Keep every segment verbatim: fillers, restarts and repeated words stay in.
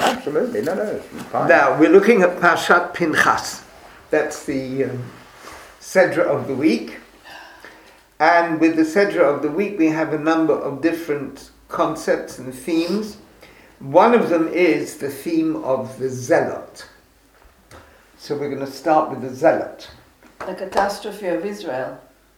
absolutely. No, no, it's fine. Now, we're looking at Parshat Pinchas. That's the um, Sedra of the week. And with the Sedra of the week, we have a number of different concepts and themes. One of them is the theme of the zealot. So we're going to start with the zealot. The catastrophe of Israel.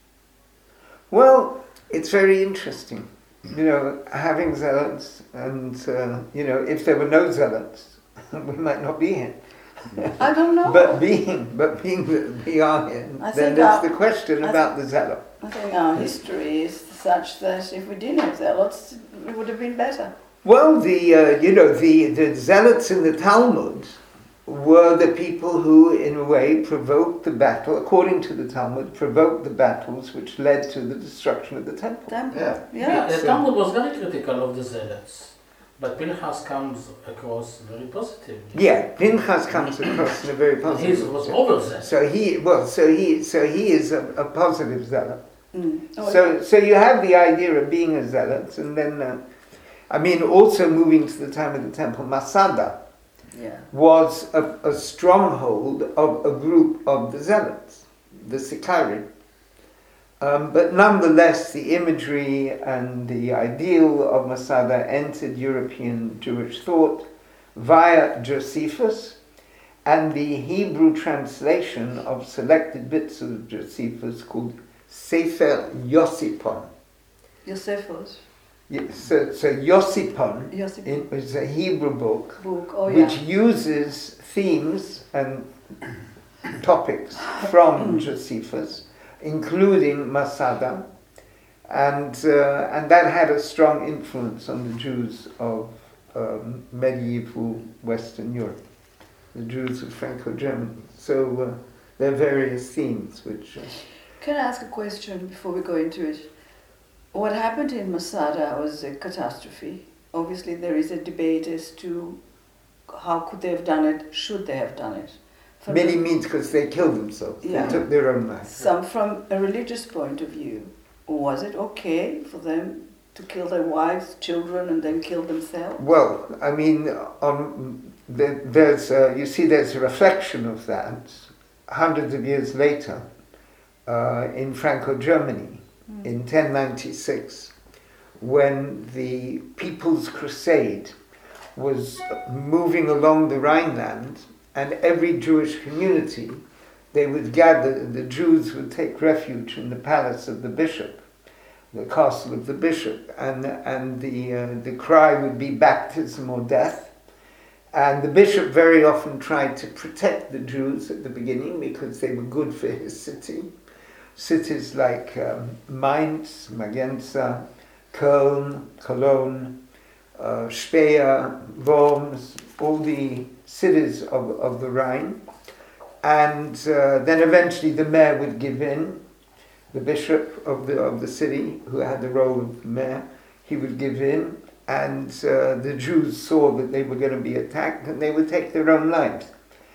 Well, it's very interesting. You know, having zealots, and, uh, you know, if there were no zealots, we might not be here. I don't know. But being, but being that we are here, I then think there's our- the question I about the zealot. I think our history is such that if we didn't have zealots, it would have been better. Well, the uh, you know the, the zealots in the Talmud were the people who, in a way, provoked the battle, according to the Talmud, provoked the battles which led to the destruction of the temple. Temple. Yeah. Yeah. Yeah, the So- Talmud was very critical of the zealots, but Pinchas comes across very positively. Yeah, Pinchas comes across in a very And positive he was way. over zealous. So he well, so he so he is a, a positive zealot. Mm. Oh, So so you have the idea of being a zealot, and then uh, I mean also moving to the time of the temple, Masada yeah. was a, a stronghold of a group of the zealots, the Sicarii. Um, but nonetheless, the imagery and the ideal of Masada entered European Jewish thought via Josephus, and the Hebrew translation of selected bits of Josephus called Sefer Yosipon. Josephus. Yes, So, so Yosipon Yosip it was a Hebrew book book. Oh which yeah. uses themes and topics from Josephus, including Masada, and uh, and that had a strong influence on the Jews of um, medieval Western Europe, the Jews of Franco-Germany. So uh, there are various themes which... Uh, Can I ask a question before we go into it? What happened in Masada was a catastrophe. Obviously, there is a debate as to how could they have done it, should they have done it. From many a- means because they killed themselves, Yeah. they took their own lives. Some from a religious point of view. Was it okay for them to kill their wives, children, and then kill themselves? Well, I mean, on, there, there's a, you see, there's a reflection of that hundreds of years later uh, in Franco-Germany Mm. in ten ninety-six, when the People's Crusade was moving along the Rhineland, and every Jewish community, they would gather, the Jews would take refuge in the palace of the bishop, the castle of the bishop, and and the uh, the cry would be baptism or death. And the bishop very often tried to protect the Jews at the beginning because they were good for his city. Cities like um, Mainz, Magenza, Köln, Cologne, uh, Speyer, Worms, all the cities of, of the Rhine. And uh, then eventually the mayor would give in. The bishop of the of the city, who had the role of mayor, he would give in, and uh, the Jews saw that they were going to be attacked, and they would take their own lives.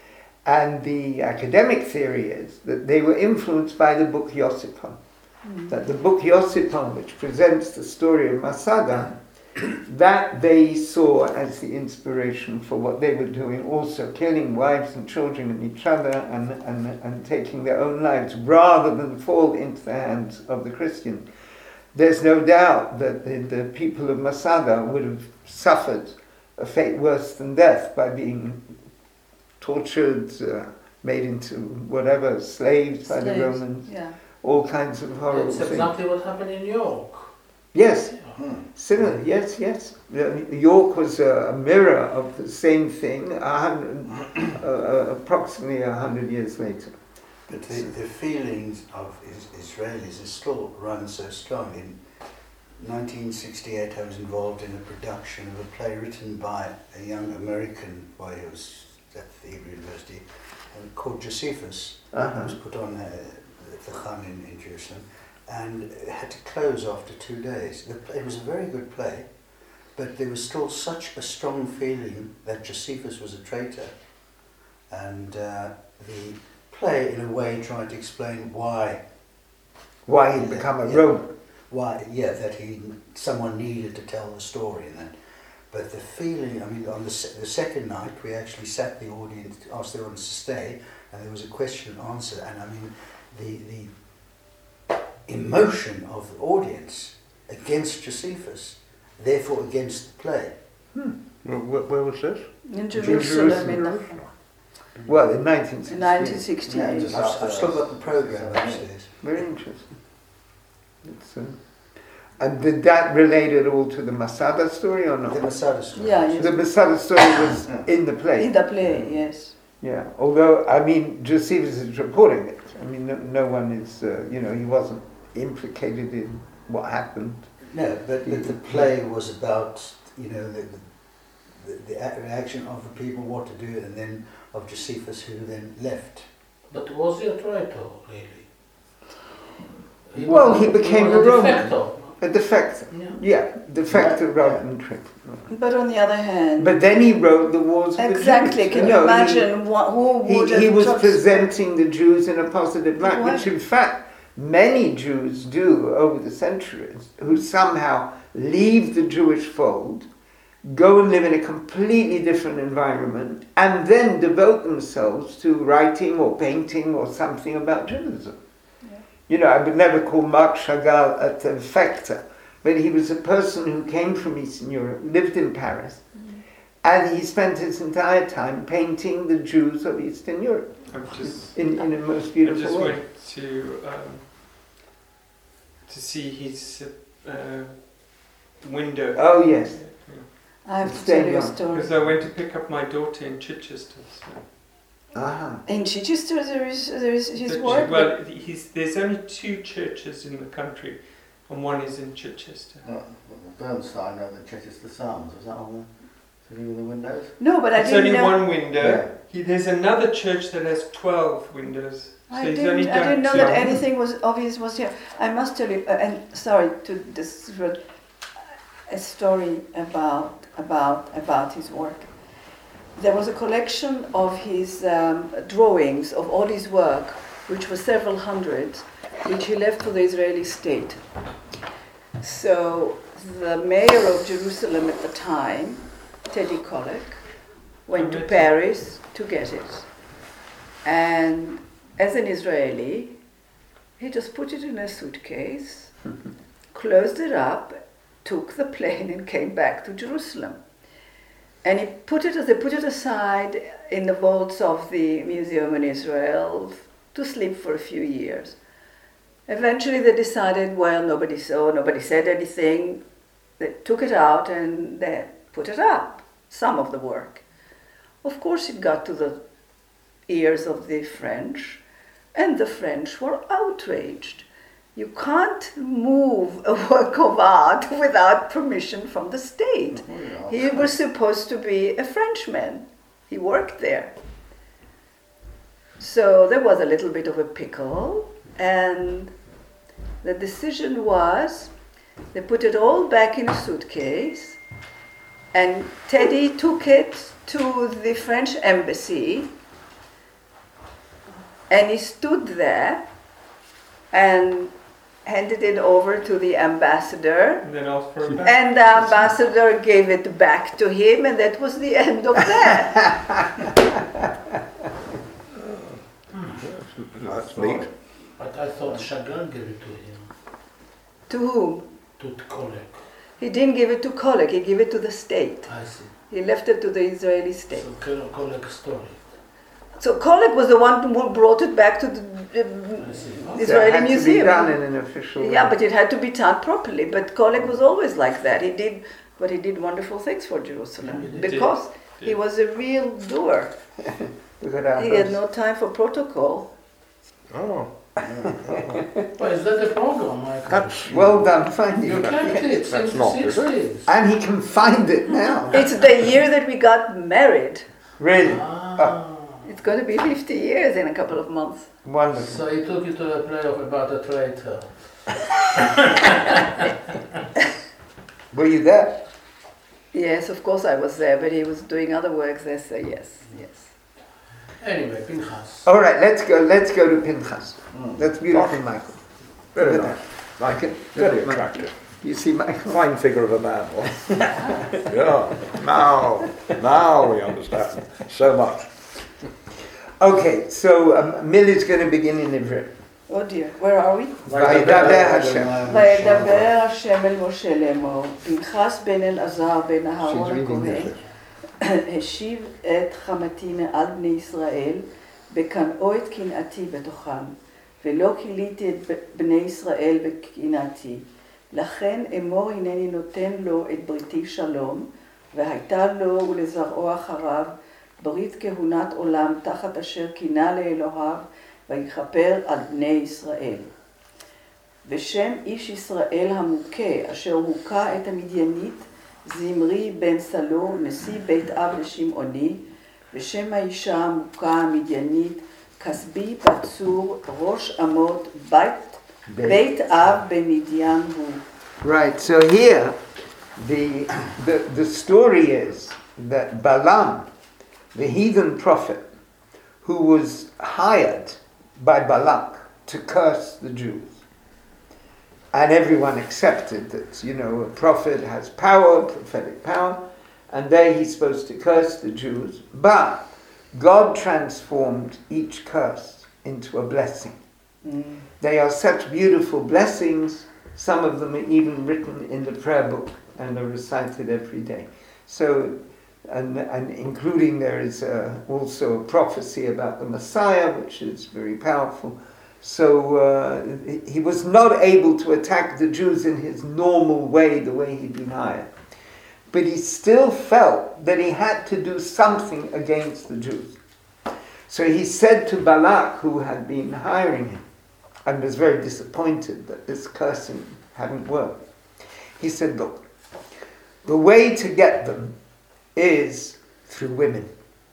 And the academic theory is that they were influenced by the book Yosipon. Mm. That the book Yosipon, which presents the story of Masada, that they saw as the inspiration for what they were doing, also killing wives and children and each other, and, and, and taking their own lives, rather than fall into the hands of the Christian. There's no doubt that the, the people of Masada would have suffered a fate worse than death by being tortured, uh, made into whatever, slaves by the Slaves, Romans, Yeah. all kinds of horrible That's things. exactly what happened in York. Yes, Yeah. similar, yes, yes. Uh, York was a, a mirror of the same thing, a hundred, uh, uh, approximately a hundred years later. But the, the feelings of is, Israelis is still run so strong. In nineteen sixty-eight, I was involved in a production of a play written by a young American boy who was at the Hebrew University, uh, called Josephus. Uh-huh. It was put on uh, at the Khan in, in Jerusalem, and it had to close after two days. The play, it was a very good play, but there was still such a strong feeling that Josephus was a traitor, and uh, the play, in a way, tried to explain why. Why he'd become a Yeah. Roman. Why, yeah, that he someone needed to tell the story, and then, But the feeling, I mean, on the, se- the second night, we actually sat the audience, asked the audience to stay, and there was a question and answer, and I mean, the, the emotion of the audience against Josephus, therefore against the play. Hmm. Where, where was this? In Jerusalem. Jerusalem, in the, Well, in nineteen sixty. in nineteen sixty-eight. I've, I've still got the program upstairs. Very interesting. It's, uh, and did that relate at all to the Masada story or not? The Masada story. Yeah, yes. The Masada story was in the play. In the play, yes. Yeah, although, I mean, Josephus is reporting it. I mean, no, no one is, uh, you know, he wasn't implicated in what happened. No, but, but the play was about, you know, the, the, the a- reaction of the people, what to do, and then of Josephus, who then left. But was he a traitor, really? He Well, was- he became was a Roman. defector. A defector. Yeah. Yeah, defector Yeah, rather yeah. than trick. But on the other hand, But then he wrote the Wars of exactly, the Jews. can you know, he- imagine what, who would He, have he was just- presenting the Jews in a positive light, Why? which in fact many Jews do over the centuries, who somehow leave the Jewish fold, go and live in a completely different environment, and then devote themselves to writing or painting or something about Judaism. Yeah. You know, I would never call Marc Chagall a defector, but he was a person who came from Eastern Europe, lived in Paris, Mm. and he spent his entire time painting the Jews of Eastern Europe I've just, in, in a most I just beautiful way. went to um, to see his uh, window. Oh yes, I have to Stay tell you a young. story. Because I went to pick up my daughter in Chichester. So. aha. In Chichester, there is there is his The- work. Well, he's, there's only two churches in the country, and one is in Chichester. No, Bernstein wrote the Chichester Psalms. Was that on the, to do with the windows? No, but I It's didn't only know. one window. Yeah. He, there's another church that has twelve windows. So I he's didn't, only I done didn't know two. that anything was obvious was here. I must tell you, uh, and sorry to this, a story about about about his work. There was a collection of his um, drawings of all his work, which was several hundred, which he left for the Israeli state. So the mayor of Jerusalem at the time, Teddy Kollek, went to Paris to get it. And as an Israeli, he just put it in a suitcase, closed it up, took the plane and came back to Jerusalem. And he put it, they put it aside in the vaults of the museum in Israel to sleep for a few years. Eventually they decided, well, nobody saw, nobody said anything. They took it out and they put it up, some of the work. Of course it got to the ears of the French, and the French were outraged. You can't move a work of art without permission from the state. Oh, He was supposed to be a Frenchman. He worked there. So there was a little bit of a pickle, and the decision was they put it all back in a suitcase, and Teddy took it to the French embassy, and he stood there and handed it over to the ambassador, And then asked for a back. and the ambassador gave it back to him, and that was the end of that. That's neat. But I thought Chagall gave it to him, To whom? to Kollek. He didn't give it to Kollek, he gave it to the state. I see. He left it to the Israeli state. So Kollek Kollek story. So Kollek was the one who brought it back to the I uh, see. Israeli That had museum. to be done in an official way. Yeah, but it had to be done properly. But Kollek was always like that. He did, but he did wonderful things for Jerusalem He did. because he was a real doer. Look at our He had host. no time for protocol. Oh, Well, is that the program, Michael? that's Well done finding You that. kept it since That's the not, is it? sixties. And he can find it now. It's the year that we got married. Really? Ah. It's going to be fifty years in a couple of months. Wonderful. So he took you to a play of about a traitor. Were you there? Yes, of course I was there, but he was doing other works there, so yes, yes. Anyway, Pinchas. All right, let's go. Let's go to Pinchas. Mm. That's beautiful, Michael. very Look at nice. that. Like it? Very Look at attractive. You see, Michael? Fine figure of a man. What? Yeah. Now, now we understand so much. Okay, so um, Mill is going to begin in Ivrit. Oh dear, where are we? וידבר השם. וידבר השם אל משה לאמור, פנחס בן אלעזר בן אהרון הכהן, השיב את חמתי מעל בני ישראל, בקנאו את קנאתי בתוכם, ולא כיליתי את בני ישראל בקנאתי. לכן אמור הנני נותן לו את בריתי שלום, והייתה לו ולזרעו אחריו ברית כהונת עולם תחת אשר קינה לאלוהיו, ויכפר על בני ישראל. בשם איש ישראל המוכה, אשר הוכה את המדיינית, זמרי בן סלו, נשיא בית אב לשמעוני, בשם האישה המוכה המדיינית, כסבי בצור, ראש אמות, בית, בית אב במדיין הוא. Right, so here the, the, the story is that Balaam, the heathen prophet, who was hired by Balak to curse the Jews. And everyone accepted that, you know, a prophet has power, prophetic power, and there he's supposed to curse the Jews. But God transformed each curse into a blessing. Mm. They are such beautiful blessings, some of them are even written in the prayer book and are recited every day. So, and, and including there is a, also a prophecy about the Messiah, which is very powerful. So uh, he was not able to attack the Jews in his normal way, the way he'd been hired. But he still felt that he had to do something against the Jews. So he said to Balak, who had been hiring him, and was very disappointed that this cursing hadn't worked. He said, look, the way to get them is through women.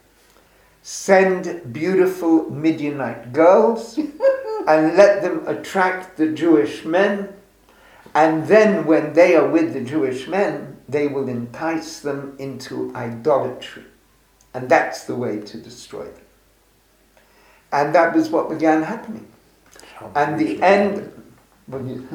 Send beautiful Midianite girls and let them attract the Jewish men, and then when they are with the Jewish men, they will entice them into idolatry. And that's the way to destroy them. And that was what began happening. And the end, well, you,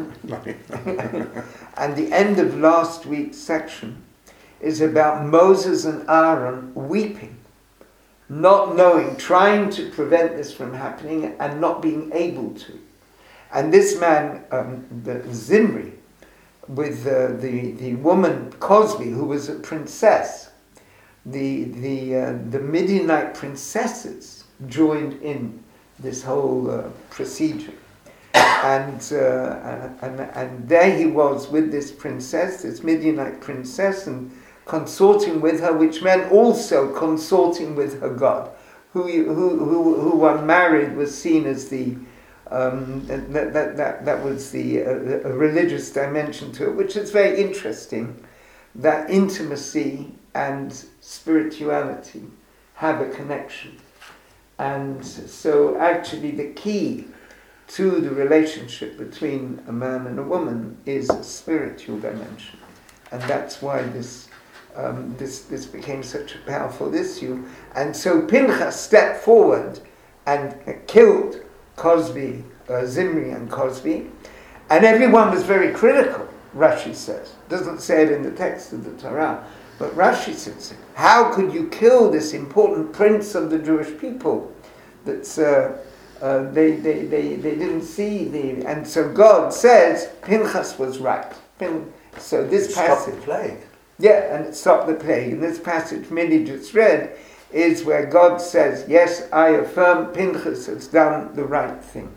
and the end of last week's section is about Moses and Aaron weeping, not knowing, trying to prevent this from happening and not being able to. And this man, um, the Zimri, with uh, the the woman Cosby, who was a princess, the the uh, the Midianite princesses joined in this whole uh, procedure, and, uh, and and there he was with this princess, this Midianite princess, and consorting with her, which meant also consorting with her god, who who who, who when married was seen as the um, that, that that that was the uh, a religious dimension to it, which is very interesting. That intimacy and spirituality have a connection. And so actually the key to the relationship between a man and a woman is a spiritual dimension. And that's why this um, this this became such a powerful issue. And so Pinchas stepped forward and uh, killed Cosby, uh, Zimri and Cosby. And everyone was very critical, Rashi says. Doesn't say it in the text of the Torah. But Rashi says, how could you kill this important prince of the Jewish people? That's uh, uh, they, they, they, they didn't see the... And so God says, Pinchas was right. Pin, so this it passage... stopped the plague. Yeah, and it stopped the plague. And this passage Minnie just read is where God says, yes, I affirm Pinchas has done the right thing.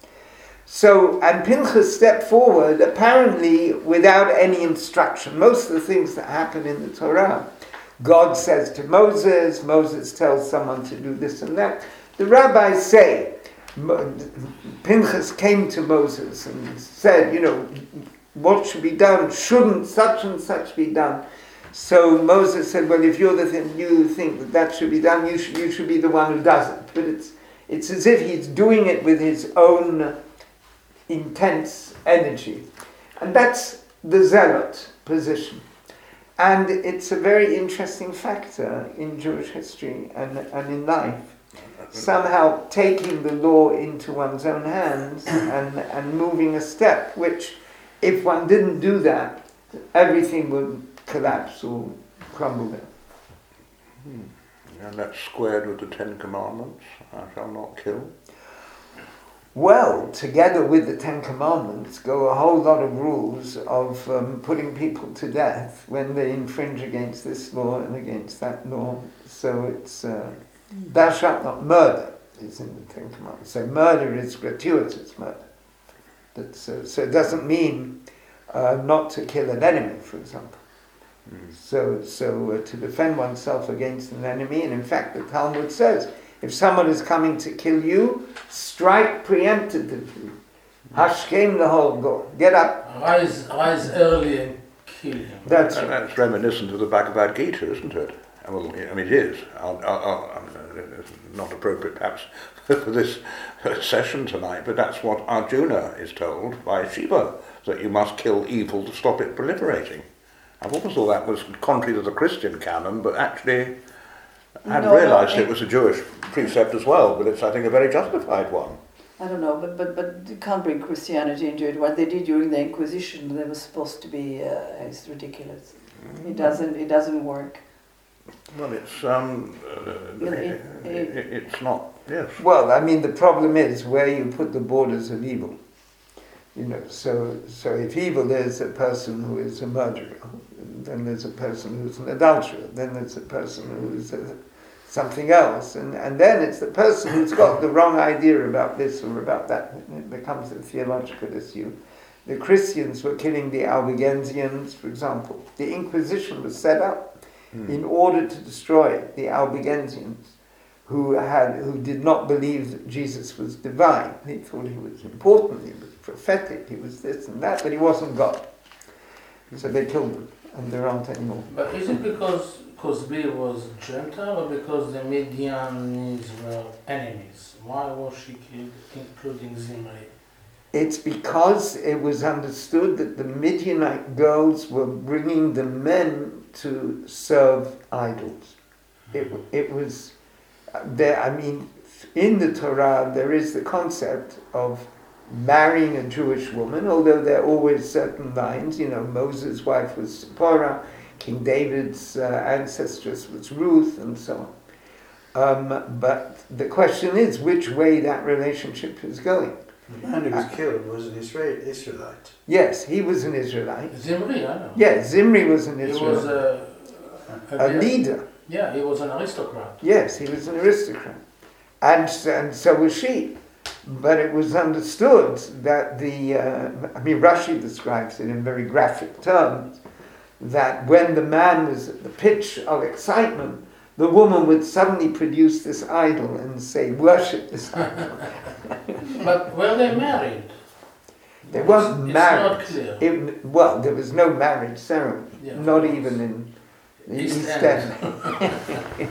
So, and Pinchas stepped forward, apparently without any instruction. Most of the things that happen in the Torah, God says to Moses, Moses tells someone to do this and that. The rabbis say, Pinchas came to Moses and said, you know, what should be done? Shouldn't such and such be done? So Moses said, well, if you're the thing, you think that that should be done, you should, you should be the one who does it. But it's, it's as if he's doing it with his own intense energy. And that's the zealot position. And it's a very interesting factor in Jewish history and, and in life. Somehow taking the law into one's own hands and, and moving a step, which if one didn't do that, everything would collapse or crumble down. Hmm. And that's squared with the Ten Commandments. I shall not kill. Well, together with the Ten Commandments go a whole lot of rules of um, putting people to death when they infringe against this law and against that law. So it's, uh, thou shalt not murder is in the Ten Commandments. So murder is gratuitous murder. That's, uh, so it doesn't mean uh, not to kill an enemy, for example. Mm. So, so uh, to defend oneself against an enemy, and in fact the Talmud says, if someone is coming to kill you, strike preemptively. Hashkem the whole go. Get up. Rise, rise early and kill him. That's And right. that's reminiscent of the Bhagavad Gita, isn't it? Well, I mean, it is. I'll, I'll, I'll, it's not appropriate, perhaps, for this session tonight, but that's what Arjuna is told by Shiva, that you must kill evil to stop it proliferating. I've always thought that was contrary to the Christian canon, but actually I hadn't No, no, realised it- it was a Jewish precept as well, but it's, I think, a very justified one. I don't know, but, but, but you can't bring Christianity into it. What they did during the Inquisition, they were supposed to be, uh, it's ridiculous. It doesn't, it doesn't work. Well, it's, um, uh, Well, it, it- it, it- it's not, yes. Well, I mean, the problem is where you put the borders of evil. You know, so so if evil is a person who is a murderer, then there's a person who's an adulterer, then there's a person who's a, something else, and, and then it's the person who's got the wrong idea about this or about that. It becomes a theological issue. The Christians were killing the Albigensians, for example. The Inquisition was set up Hmm. in order to destroy the Albigensians, who had who did not believe that Jesus was divine. He thought he was important, he was prophetic, he was this and that, but he wasn't God. So they killed him, and there aren't any more. But is it because Cosby was Gentile or because the Midianites were enemies? Why was she killed, including Zimri? It's because it was understood that the Midianite girls were bringing the men to serve idols. It, it was there. I mean, in the Torah there is the concept of marrying a Jewish woman, although there are always certain lines. You know, Moses' wife was Zipporah, King David's uh, ancestress was Ruth, and so on. Um, but the question is which way that relationship is going. The man who was killed was an Israel, Israelite. Yes, he was an Israelite. Zimri, I know. Yes, Zimri was an He was Israelite. a, A leader. Yeah, he was an aristocrat. Yes, he was an aristocrat. And, and so was she. But it was understood that the, uh, I mean, Rashi describes it in very graphic terms, that when the man was at the pitch of excitement, the woman would suddenly produce this idol and say, worship this idol. But were they married? They weren't It's married. not clear. It, well, there was no marriage ceremony, Yeah, not of course. even in the East East End. End.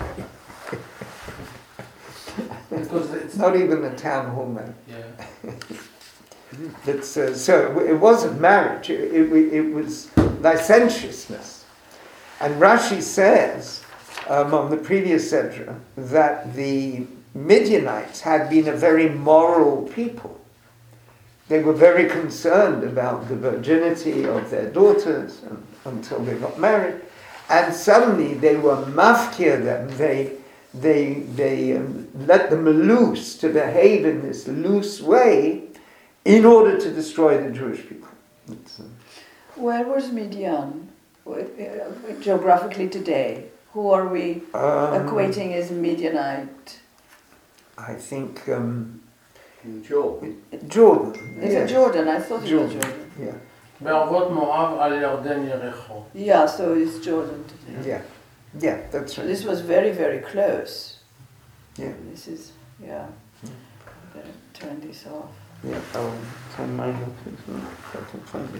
Because it's Not even a town hall man. yeah. That's, uh, so it wasn't marriage, it, it, it was licentiousness. And Rashi says um, on the previous Sedra that the Midianites had been a very moral people. They were very concerned about the virginity of their daughters and, until they got married. And suddenly they were mafkir them, they, they, they um, let them loose to behave in this loose way in order to destroy the Jewish people. It's, uh, Where was Midian uh, uh, geographically today? Who are we um, equating as Midianite? I think um, Jordan. Jordan. Is yes. it Jordan? I thought it was Jordan. Jordan. Yeah, בערבות מואב על ירדן יריחו. Yeah, so it's Jordan today. yeah, yeah. That's right. This was very, very close. Yeah. This is, yeah. Better turn this off. Yeah, I'll turn mine off as well, if I can find it.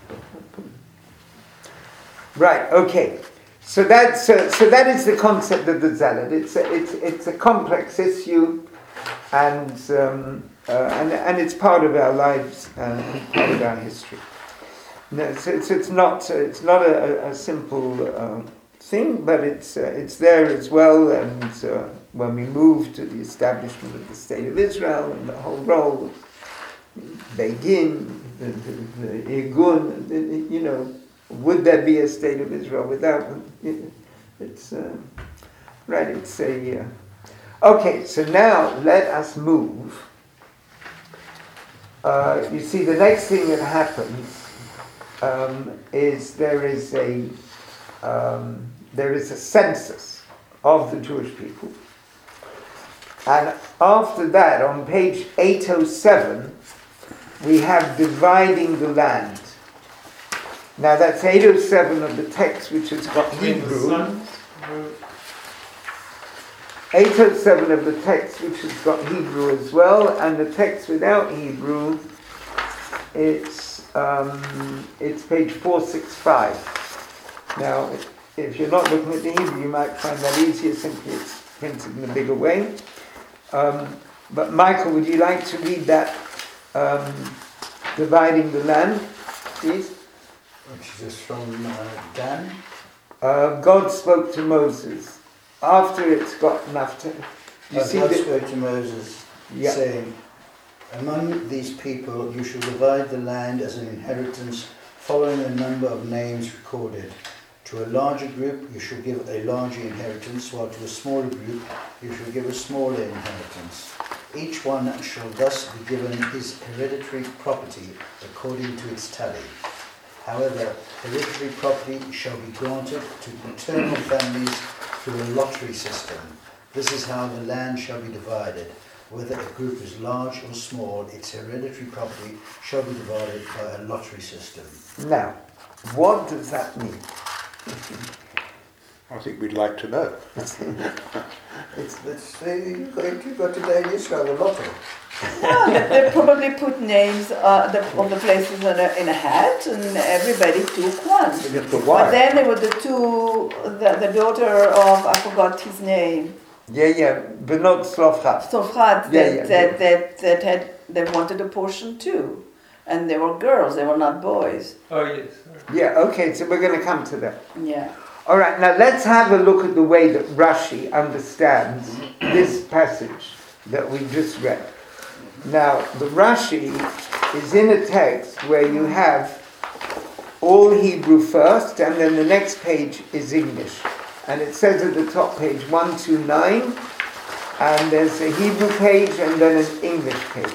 Right, okay. So that's so, so that is the concept of the zealot. It's a, it's it's a complex issue, and um, uh, and and it's part of our lives uh, and part of our history. No, so it's it's not it's not a, a simple uh, thing, but it's uh, it's there as well. And uh, when we move to the establishment of the State of Israel and the whole role of Begin, the, the, the Irgun, the, you know, would there be a state of Israel without them? It, it's, uh, right, it's a... Uh, okay, so now let us move. Uh, you see, the next thing that happens um, is there is a um, there is a census of the Jewish people, and after that, on page eight oh seven, we have dividing the land. Now that's eight oh seven of the text, which has got Hebrew. eight oh seven of the text, which has got Hebrew as well, and the text without Hebrew, it's um, it's page four sixty-five. Now, if you're not looking at the Hebrew, you might find that easier, simply it's printed in a bigger way. Um, but Michael, would you like to read that um, dividing the land, please? Which is from uh, Dan. Uh, God spoke to Moses. After it's got enough to... You Uh, see God the, spoke to Moses, yeah. saying, "Among these people you shall divide the land as an inheritance, following the number of names recorded. To a larger group you shall give a larger inheritance, while to a smaller group you shall give a smaller inheritance. Each one shall thus be given his hereditary property according to its tally. However, hereditary property shall be granted to paternal families through a lottery system. This is how the land shall be divided. Whether a group is large or small, its hereditary property shall be divided by a lottery system." Now, what does that mean? I think we'd like to know. It's, it's, uh, you've got, you've got today in Israel a lottery. No, they, they probably put names uh, the, of the places in a, in a hat, and everybody took one. Just for But why? then there were the two, the, the daughter of, I forgot his name, Yeah, yeah, but not Slofhat. Sofrat, that, Yeah, yeah. that, that, that had, they wanted a portion too. And they were girls, they were not boys. Oh yes. Sorry. Yeah, okay, so we're going to come to that. Yeah. All right, now let's have a look at the way that Rashi understands this passage that we just read. Now, the Rashi is in a text where you have all Hebrew first, and then the next page is English. And it says at the top page one two nine, and there's a Hebrew page and then an English page.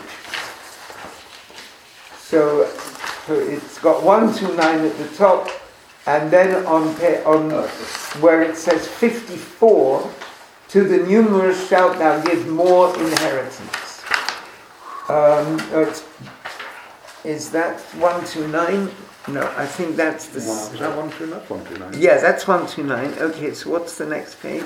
So, so it's got one two nine at the top, and then on pa- on where it says fifty-four, to the numerous shalt thou give more inheritance. Um, oh, it's, is that one two nine? No, I think that's the... Is that one two nine? One two nine. Yeah, that's one two nine. Okay, so what's the next page?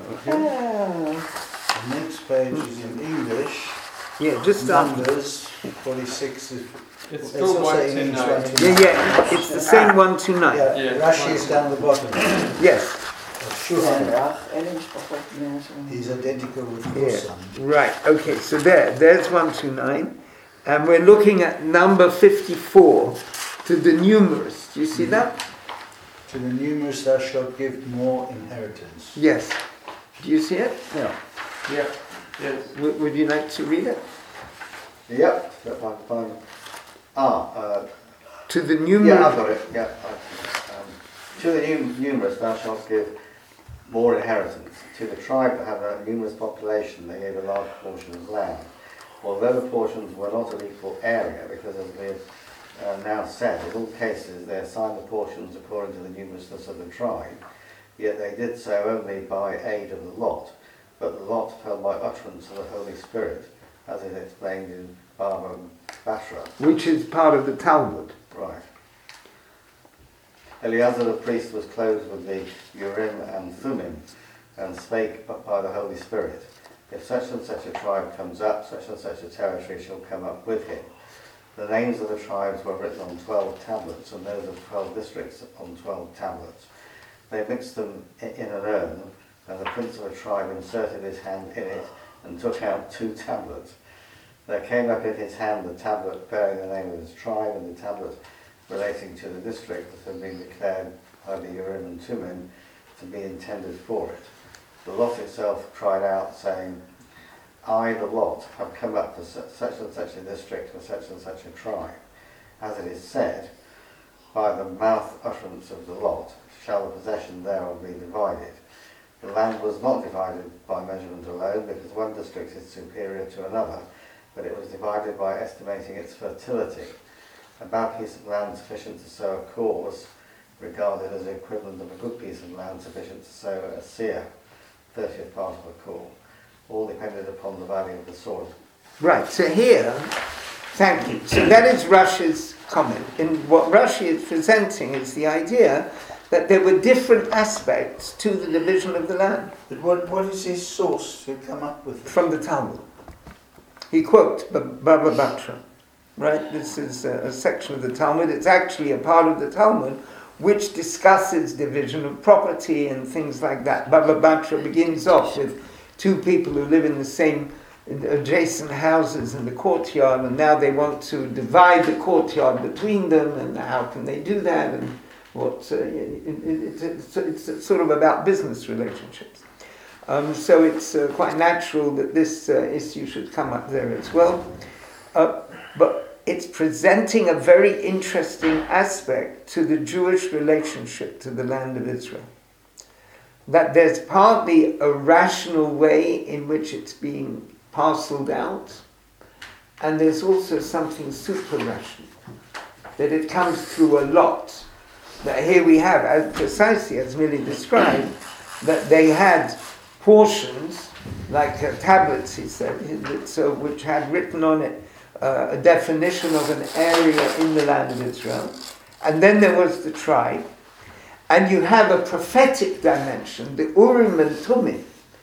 Oh. The next page is in English. Yeah, just after. Numbers forty-six is. It's It's still also one in to English nine. one to Yeah, nine. yeah, it's the same one two nine. Yeah, Yeah, Rashi one is to down the bottom. Yes, Shuhan Ach, אין משפחות בני השם. is identical with yeah, Hussam. right. Okay, so there, there's one two nine, and we're looking at number fifty-four to the numerous. Do you see that? To the numerous thou shalt give more inheritance. Yes. Do you see it? Yeah. Yeah. Yes. W- would you like to read it? Yep, if I can find it. Ah, uh, To the yeah, I've numerous. got it. Yeah. I- Um, to the num- numerous thou shalt give more inheritance. To the tribe that have a numerous population, they gave a large portion of land. Although the portions were not of equal area, because as we have uh, now said, in all cases they assigned the portions according to the numerousness of the tribe, yet they did so only by aid of the lot. But the lot fell by utterance of the Holy Spirit, as is explained in Baba Bashra. Which is part of the Talmud. Right. Eleazar the priest was clothed with the Urim and Thummim, and spake by the Holy Spirit, if such and such a tribe comes up, such and such a territory shall come up with him. The names of the tribes were written on twelve tablets, and those of twelve districts on twelve tablets. They mixed them in an urn, and the prince of a tribe inserted his hand in it, and took out two tablets. There came up in his hand the tablet bearing the name of his tribe, and the tablet relating to the district that had been declared by the Urim and Thummim to be intended for it. The lot itself cried out, saying, I, the lot, have come up to such and such a district for such and such a tribe. as it is said, by the mouth utterance of the lot shall the possession thereof be divided. The land was not divided by measurement alone, because one district is superior to another, but it was divided by estimating its fertility. A bad piece of land sufficient to sow a cause, regarded as the equivalent of a good piece of land sufficient to sow a seer, thirtieth part of a call. All depended upon the value of the soil. Right, so here, thank you. So that is Rush's comment. And what Rush is presenting is the idea that there were different aspects to the division of the land. But what, what is his source to come up with it? From the Talmud. He quotes Baba Batra. Right, this is a, a section of the Talmud. It's actually a part of the Talmud which discusses division of property and things like that. Baba Batra begins off with two people who live in the same adjacent houses in the courtyard, and now they want to divide the courtyard between them, and how can they do that, and what uh, it, it, it's, it's sort of about business relationships. Um, so it's uh, quite natural that this uh, issue should come up there as well. Uh, but it's presenting a very interesting aspect to the Jewish relationship to the land of Israel. That there's partly a rational way in which it's being parceled out, and there's also something super-rational, that it comes through a lot. That here we have, as precisely as Millie described, that they had portions, like uh, tablets, he said, that, so, which had written on it uh, a definition of an area in the land of Israel, and then there was the tribe, and you have a prophetic dimension. The Urim and Thummim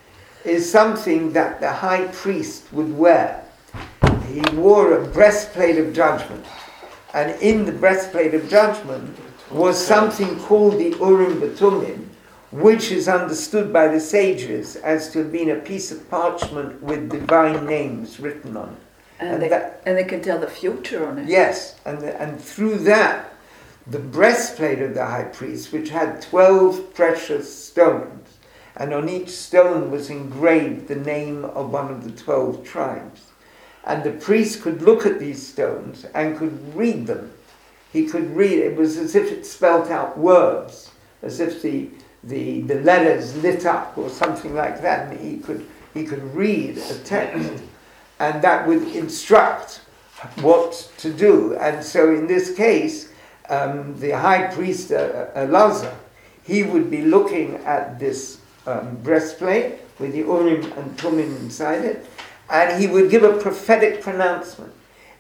is something that the high priest would wear. He wore a breastplate of judgment, and in the breastplate of judgment was something called the Urim and Thummim, which is understood by the sages as to have been a piece of parchment with divine names written on it. And, And they, that- and they can tell the future on it. Yes, and the, and through that, the breastplate of the high priest, which had twelve precious stones, and on each stone was engraved the name of one of the twelve tribes. And the priest could look at these stones and could read them. He could read, it was as if it spelt out words, as if the, the, the letters lit up or something like that, and he could, he could read a text, and that would instruct what to do. And so in this case, um, the high priest, uh, Elazar, he would be looking at this um, breastplate with the Urim and Thummim inside it, and he would give a prophetic pronouncement.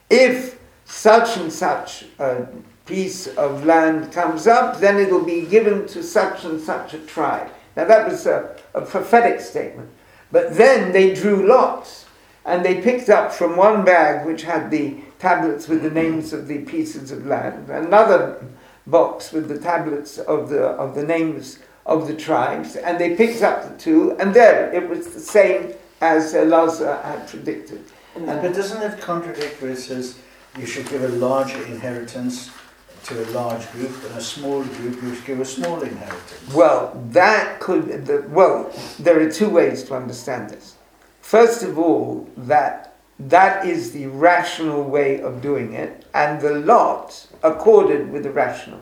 If such and such a piece of land comes up, then it will be given to such and such a tribe. Now that was a, a prophetic statement. But then they drew lots, and they picked up from one bag, which had the tablets with the names of the pieces of land, another box with the tablets of the of the names of the tribes, and they picked up the two, and there it was the same as Elazar had predicted. And, but doesn't that contradict where it says you should give a larger inheritance to a large group, and a small group you should give a small inheritance? Well, that could, the, well, there are two ways to understand this. First of all, that that is the rational way of doing it, and the lot accorded with the rational.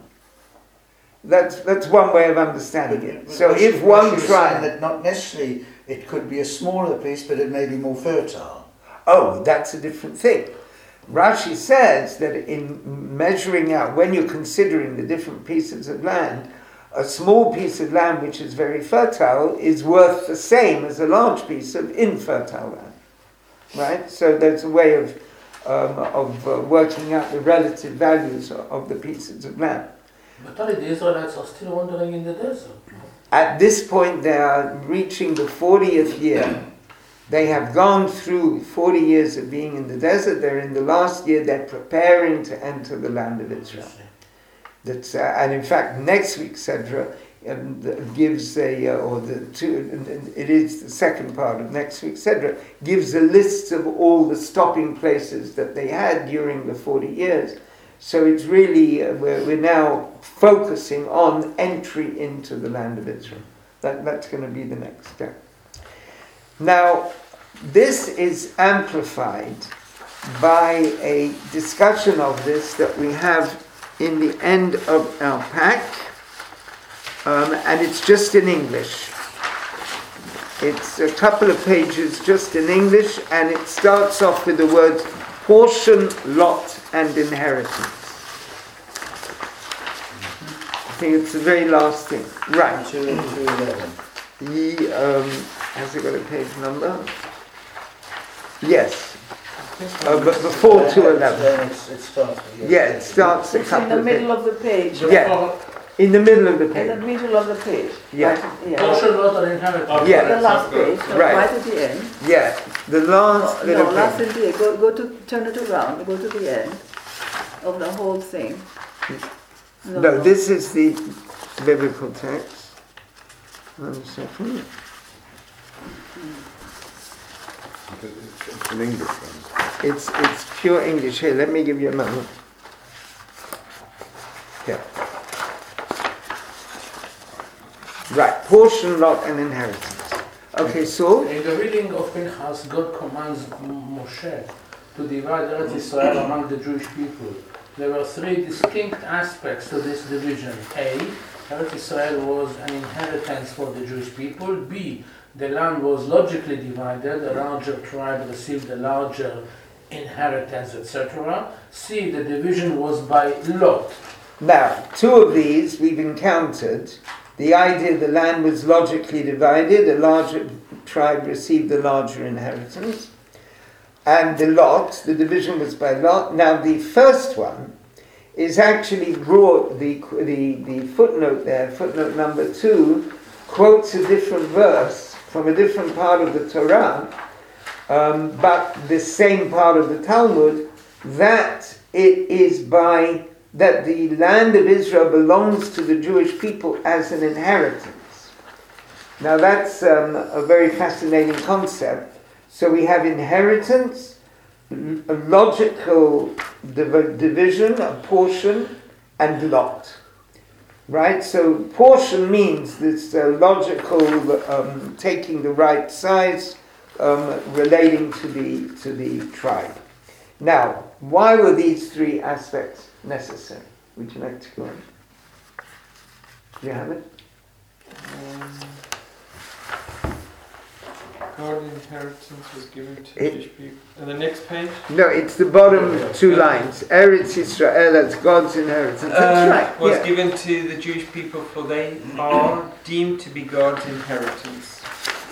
That's that's one way of understanding it. But- So but if she- one she was saying tribe, that not necessarily it could be a smaller piece, but it may be more fertile. oh, that's a different thing. Rashi says that in measuring out, when you're considering the different pieces of land, a small piece of land which is very fertile is worth the same as a large piece of infertile land. Right? So there's a way of um, of uh, working out the relative values of, of the pieces of land. But only the Israelites are still wandering in the desert. At this point, they are reaching the fortieth year. They have gone through forty years of being in the desert. They're in the last year. They're preparing to enter the land of Israel. That's, uh, and in fact, next week's Sedra um, the- gives a, uh, or the two, and- and it is the second part of next week's Sedra, gives a list of all the stopping places that they had during the forty years. So it's really, uh, we're, we're now focusing on entry into the land of Israel. That, that's going to be the next step. Now, this is amplified by a discussion of this that we have in the end of our pack, um, and it's just in English. It's a couple of pages just in English, and it starts off with the words portion, lot, and inheritance. I think it's the very last thing. Right. two eleven. Ye, um, has it got a page number? Yes. Uh, but before two eleven. Then it's, it starts with Yeah, it starts a It's in couple the of middle pages. of the page. Yeah. In the middle of the In the page. middle of the page. Yeah. Right, yeah. Portion, lot, or inheritance. Yeah. The last page, no, Right. right at the end. Yeah, the last No, little no, last page. at the end. Go, go to, turn it around, go to the end of the whole thing. No, this is the biblical text. One second. It's an English one. It's it's pure English. Here, let me give you a moment. Here. Right, portion, lot, and inheritance. Okay, so In the reading of Pinchas, God commands Moshe to divide Eretz Israel among the Jewish people. There were three distinct aspects to this division. A, Eretz Israel was an inheritance for the Jewish people. B, the land was logically divided. A larger tribe received a larger inheritance, et cetera. C, the division was by lot. now two of these we've encountered. The idea the land was logically divided, a larger tribe received the larger inheritance. And the lot, the division was by lot. Now the first one is actually brought, the, the, the footnote there, footnote number two, quotes a different verse from a different part of the Torah, um, but the same part of the Talmud, that it is by, that the land of Israel belongs to the Jewish people as an inheritance. Now that's um, a very fascinating concept. So we have inheritance, a logical div- division, a portion, and lot. Right? So portion means this uh, logical um, taking the right size, um, relating to the to the tribe. Now, why were these three aspects necessary? Would you like to go on? Do you have it? Um, God inheritance was given to It- Jewish people. And the next page? No, it's the bottom two lines. Eretz Israel, that's God's inheritance. That's Uh, right. Was Yeah. given to the Jewish people, for they are deemed to be God's inheritance.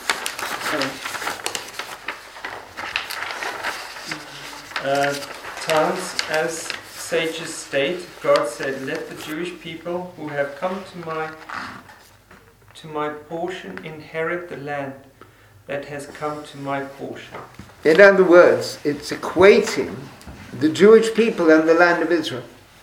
Uh, Tans, as sages state, God said, "Let the Jewish people who have come to my to my portion inherit the land that has come to my portion." In other words, it's equating the Jewish people and the land of Israel.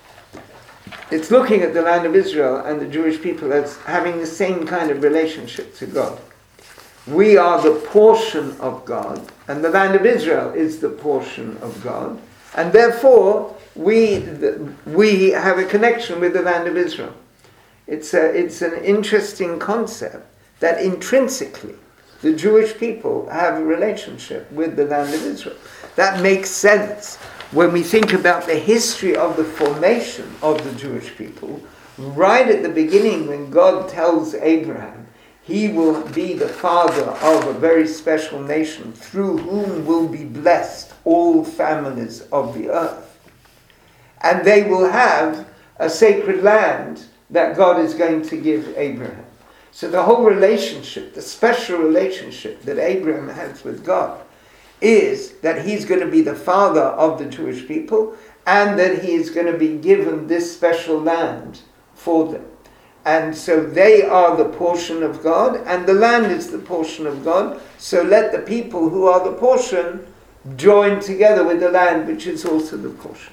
It's looking at the land of Israel and the Jewish people as having the same kind of relationship to God. We are the portion of God, and the land of Israel is the portion of God, and therefore we we have a connection with the land of Israel. It's a, it's an interesting concept that intrinsically the Jewish people have a relationship with the land of Israel. That makes sense when we think about the history of the formation of the Jewish people. Right at the beginning, when God tells Abraham, he will be the father of a very special nation through whom will be blessed all families of the earth. And they will have a sacred land that God is going to give Abraham. So the whole relationship, the special relationship that Abraham has with God, is that he's going to be the father of the Jewish people and that he is going to be given this special land for them. And so they are the portion of God and the land is the portion of God. So let the people who are the portion join together with the land which is also the portion.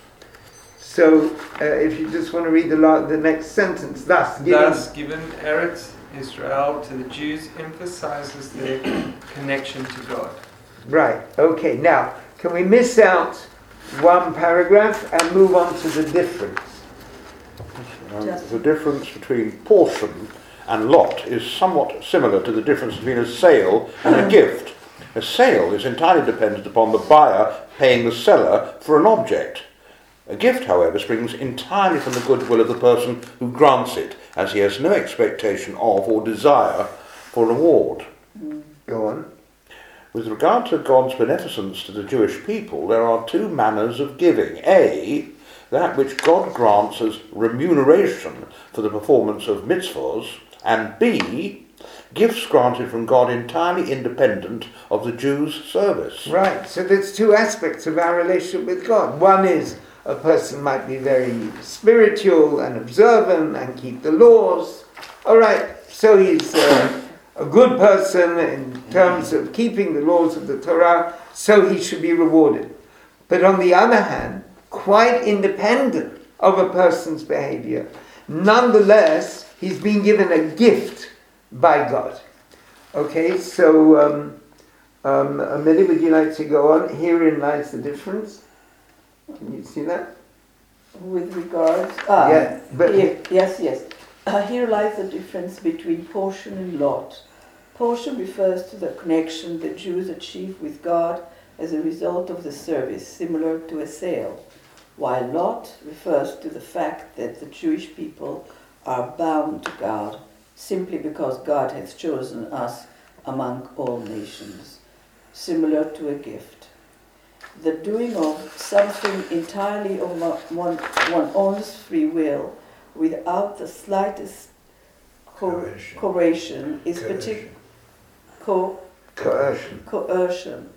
So uh, if you just want to read the, la- the next sentence, thus given, Thus, given Eretz Israel to the Jews emphasizes their connection to God. right, okay, now can we miss out one paragraph and move on to the difference? Um, Just- the difference between portion and lot is somewhat similar to the difference between a sale and a gift. A sale is entirely dependent upon the buyer paying the seller for an object. A gift, however, springs entirely from the goodwill of the person who grants it, as he has no expectation of or desire for reward. Go on. With regard to God's beneficence to the Jewish people, there are two manners of giving. A, that which God grants as remuneration for the performance of mitzvahs, and B, gifts granted from God entirely independent of the Jew's service. Right, so there's two aspects of our relationship with God. One is a person might be very spiritual and observant and keep the laws. All right, so he's uh, a good person in terms of keeping the laws of the Torah, so he should be rewarded. But on the other hand, quite independent of a person's behavior, nonetheless, he's been given a gift by God. Okay, so um, um, Amelie, would you like to go on? Herein lies the difference. Can you see that? With regards, ah, Yeah, but- here, yes, yes. Uh, here lies the difference between portion and lot. Portion refers to the connection the Jews achieve with God as a result of the service, similar to a sale, while lot refers to the fact that the Jewish people are bound to God simply because God has chosen us among all nations, similar to a gift. The doing of something entirely of one, one own's free will without the slightest co- Coercion. coercion is partic- co- Coercion. coercion.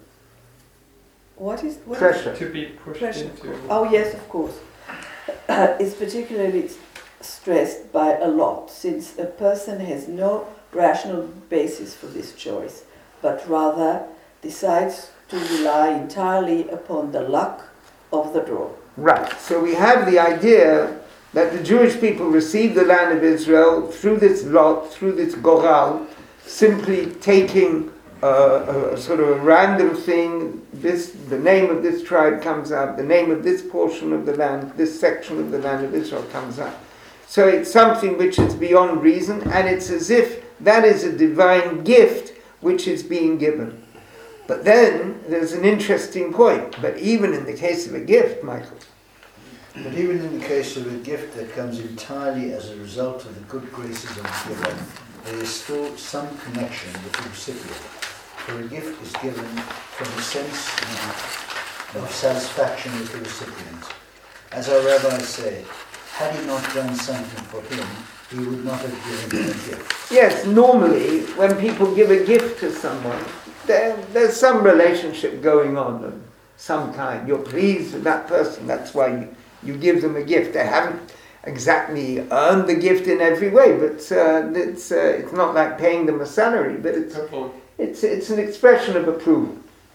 What is what is- Pressure. To be pushed Pressure. into. Oh yes, of course. Is particularly s- stressed by a lot, since a person has no rational basis for this choice, but rather decides to rely entirely upon the luck of the draw. Right, so we have the idea that the Jewish people received the land of Israel through this lot, through this goral, simply taking uh, a, a sort of a random thing. This, the name of this tribe comes up, the name of this portion of the land, this section of the land of Israel comes up. So it's something which is beyond reason, and it's as if that is a divine gift which is being given. But then there's an interesting point. But even in the case of a gift, Michael, But even in the case of a gift that comes entirely as a result of the good graces of the giver, there is still some connection with the recipient. For a gift is given from a sense of satisfaction with the recipient. As our rabbis say, had he not done something for him, he would not have given him a gift. yes, normally when people give a gift to someone, there, there's some relationship going on of some kind. You're pleased with that person, that's why you, you give them a gift. They haven't exactly earned the gift in every way, but uh, it's uh, it's not like paying them a salary, but it's it's it's an expression of approval.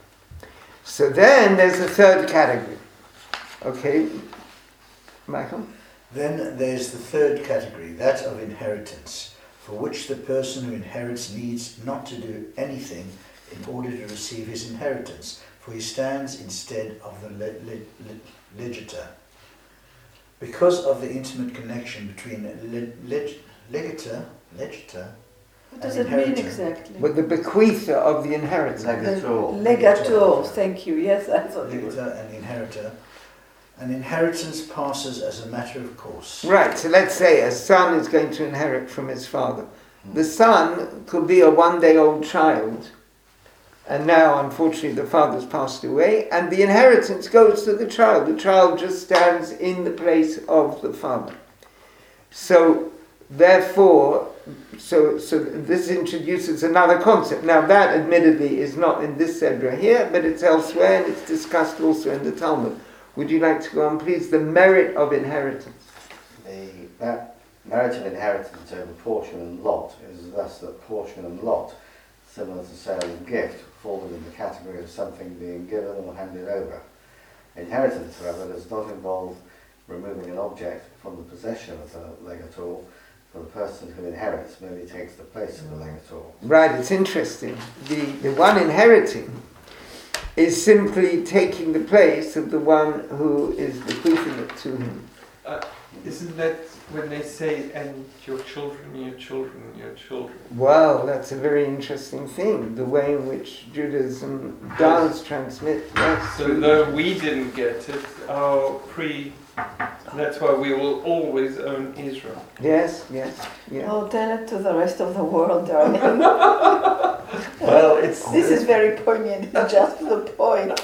So then there's a third category. Okay, Michael? Then there's the third category, that of inheritance, for which the person who inherits needs not to do anything in order to receive his inheritance, for he stands instead of the le- le- le- legator. Because of the intimate connection between le- leg- legator, legator What does and it mean inheritor. exactly? With the bequeather of the inheritance. Legator. Legator, thank you. Yes, I thought you were. Legator and inheritor. An inheritance passes as a matter of course. Right, so let's say a son is going to inherit from his father. The son could be a one-day-old child, and now, unfortunately, the father's passed away, and the inheritance goes to the child. The child just stands in the place of the father. So, therefore, so so this introduces another concept. Now, that admittedly is not in this Sedra here, but it's elsewhere, and it's discussed also in the Talmud. Would you like to go on, please? The merit of inheritance. The that merit of inheritance over portion and lot is thus that portion and lot, similar to sale and gift, fall within the category of something being given or handed over. Inheritance, however, does not involve removing an object from the possession of the legator, for the person who inherits merely takes the place of the legator. Right, it's interesting. The, the one inheriting is simply taking the place of the one who is bequeathing it to him. Uh, Isn't that when they say, and your children, your children, your children? Well, that's a very interesting thing, the way in which Judaism does transmit. Yes. So though we didn't get it, our pre, that's why we will always own Israel. Yes, yes, yeah. Oh, tell it to the rest of the world, darling. Well, it's This is very poignant, just to the point.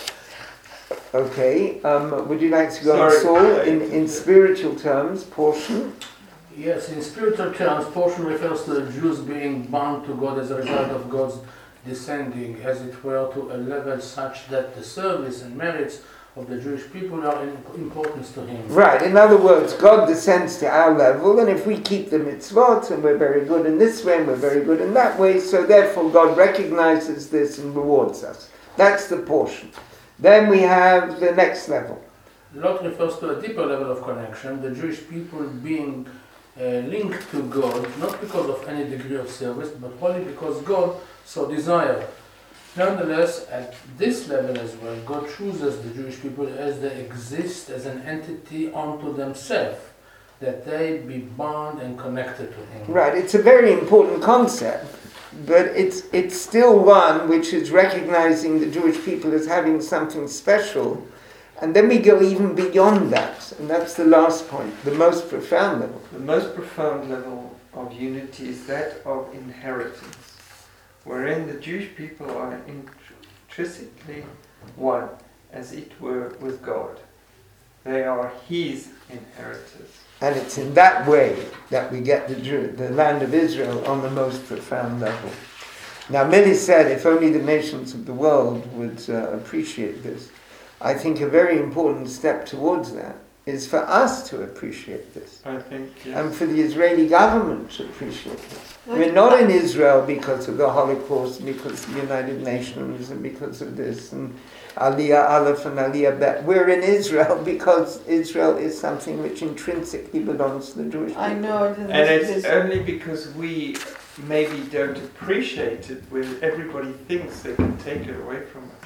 Okay, um, would you like to go on Sorry. Saul in, in spiritual terms, portion? Yes, in spiritual terms, portion refers to the Jews being bound to God as a result of God's descending, as it were, to a level such that the service and merits of the Jewish people are in importance to Him. Right, in other words, God descends to our level, and if we keep the mitzvot, and we're very good in this way, and we're very good in that way, so therefore God recognizes this and rewards us. That's the portion. Then we have the next level. Lot refers to a deeper level of connection, the Jewish people being uh, linked to God, not because of any degree of service, but only because God so desired. Nonetheless, at this level as well, God chooses the Jewish people as they exist as an entity unto themselves, that they be bound and connected to Him. Right, it's a very important concept, but it's it's still one which is recognizing the Jewish people as having something special, and then we go even beyond that, and that's the last point, the most profound level. the most profound level of unity is that of inheritance, wherein the Jewish people are intrinsically one, as it were, with God. They are His inheritors. And it's in that way that we get the, Jew, the land of Israel on the most profound level. Now, Millie said if only the nations of the world would uh, appreciate this. I think a very important step towards that is for us to appreciate this. I think, yes. And for the Israeli government to appreciate this. We're not in Israel because of the Holocaust, because of the United Nations, and because of this, and Aliyah Aleph and Aliyah Bet. We're in Israel because Israel is something which intrinsically belongs to the Jewish people. I know. This, And it's this, only because we maybe don't appreciate it when everybody thinks they can take it away from us.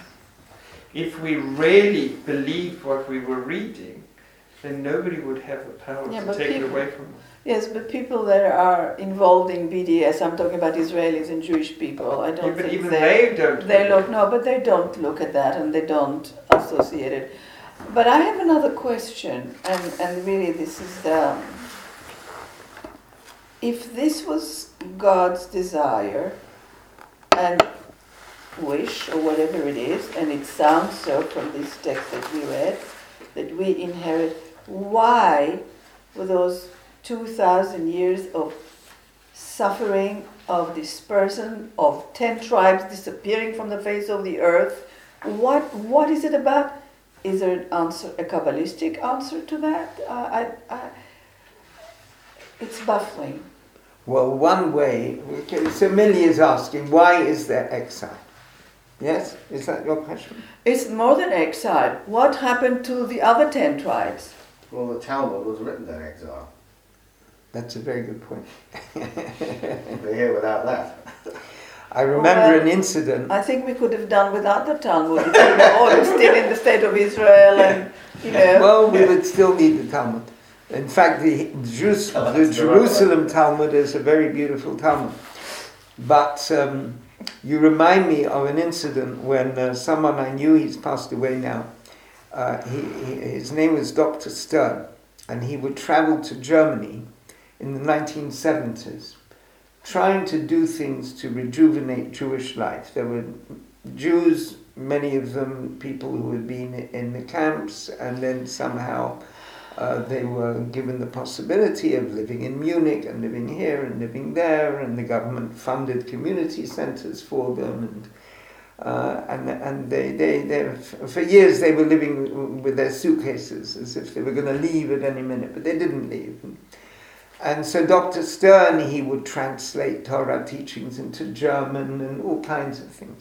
If we really believed what we were reading, then nobody would have the power Yeah, to but take it people- away from us. yes, but people that are involved in B D S, I'm talking about Israelis and Jewish people, I don't Yeah, but think even they, they don't. they look, no, but they don't look at that and they don't associate it. But I have another question, and, and really this is the, if this was God's desire and wish or whatever it is, and it sounds so from this text that we read, that we inherit, why were those two thousand years of suffering, of dispersion, of ten tribes disappearing from the face of the earth? What what is it about? Is there an answer, a Kabbalistic answer to that? Uh, I, I, it's baffling. Well, one way, okay, so Millie is asking, why is there exile? Yes? Is that your question? It's more than exile. What happened to the other ten tribes? Well, the Talmud was written in exile. That's a very good point. We're here without that. I remember Well, an incident. I think we could have done without the Talmud. If we were all still in the state of Israel, and you know. Well, we would still need the Talmud. In fact, the, Jews, Oh, the that's the Jerusalem right way. Talmud is a very beautiful Talmud. But um, you remind me of an incident when uh, someone I knew, he's passed away now, uh, he, he, his name was Doctor Stern, and he would travel to Germany in the nineteen seventies, trying to do things to rejuvenate Jewish life. There were Jews, many of them people who had been in the camps, and then somehow uh, they were given the possibility of living in Munich and living here and living there, and the government funded community centers for them, and uh, and and they, they, they for years they were living with their suitcases as if they were going to leave at any minute, but they didn't leave. And so Doctor Stern, he would translate Torah teachings into German and all kinds of things.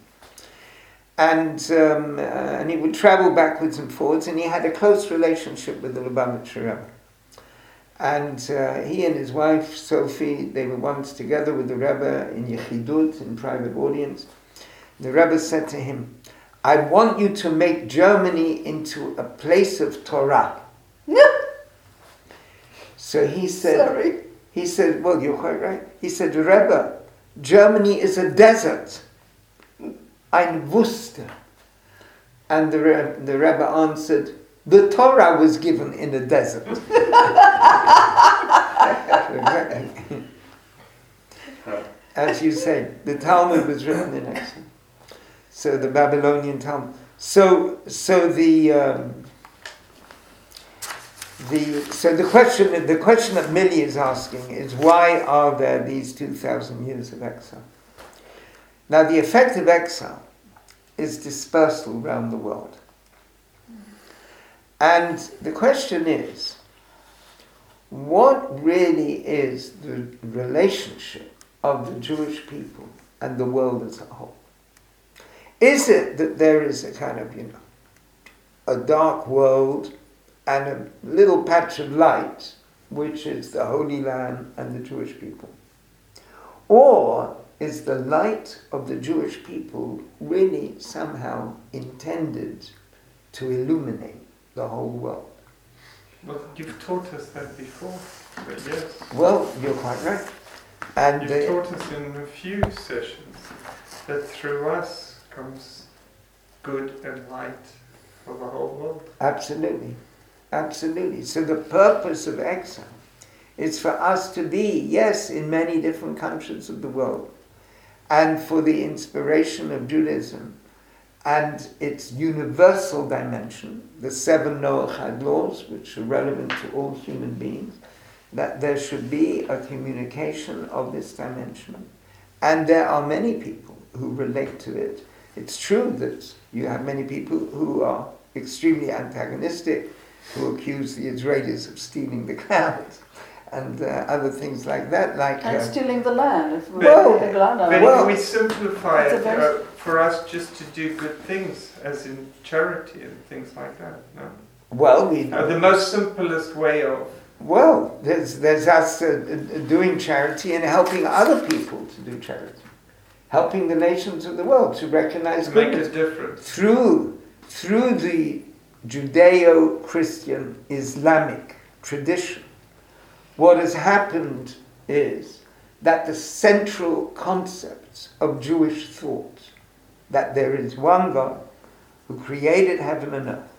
And um, uh, and he would travel backwards and forwards, and he had a close relationship with the Lubavitcher Rebbe. And uh, he and his wife, Sophie, they were once together with the Rebbe in Yechidut, in private audience. The Rebbe said to him, "I want you to make Germany into a place of Torah." So he said, Sorry. he said, well, you're quite right. He said, Rebbe, Germany is a desert. Ein Wüste. And the, Re- the Rebbe answered, the Torah was given in a desert. As you say, the Talmud was written in exile. So the Babylonian Talmud. So, so the um, the so the question the question that Millie is asking is, why are there these two thousand years of exile? Now, the effect of exile is dispersal around the world, and the question is, what really is the relationship of the Jewish people and the world as a whole? Is it that there is a kind of, you know, a dark world and a little patch of light, which is the Holy Land and the Jewish people? Or is the light of the Jewish people really somehow intended to illuminate the whole world? Well, you've taught us that before, but yes. Well, you're quite right. And You've the, taught us in a few sessions that through us comes good and light for the whole world. Absolutely. Absolutely. So the purpose of exile is for us to be, yes, in many different countries of the world, and for the inspiration of Judaism and its universal dimension, the seven Noachide laws, which are relevant to all human beings, that there should be a communication of this dimension. And there are many people who relate to it. It's true that you have many people who are extremely antagonistic, who accuse the Israelis of stealing the clouds and uh, other things like that. Like And uh, stealing the land. If we Well, take the land out. But Well, if we simplify it's a it very- uh, for us just to do good things, as in charity and things like that, no? well, we Uh, the most simplest way of well, there's there's us uh, uh, doing charity and helping other people to do charity, helping the nations of the world to recognize to make goodness a difference. through through the Judeo-Christian Islamic tradition. What has happened is that the central concepts of Jewish thought, that there is one God who created heaven and earth,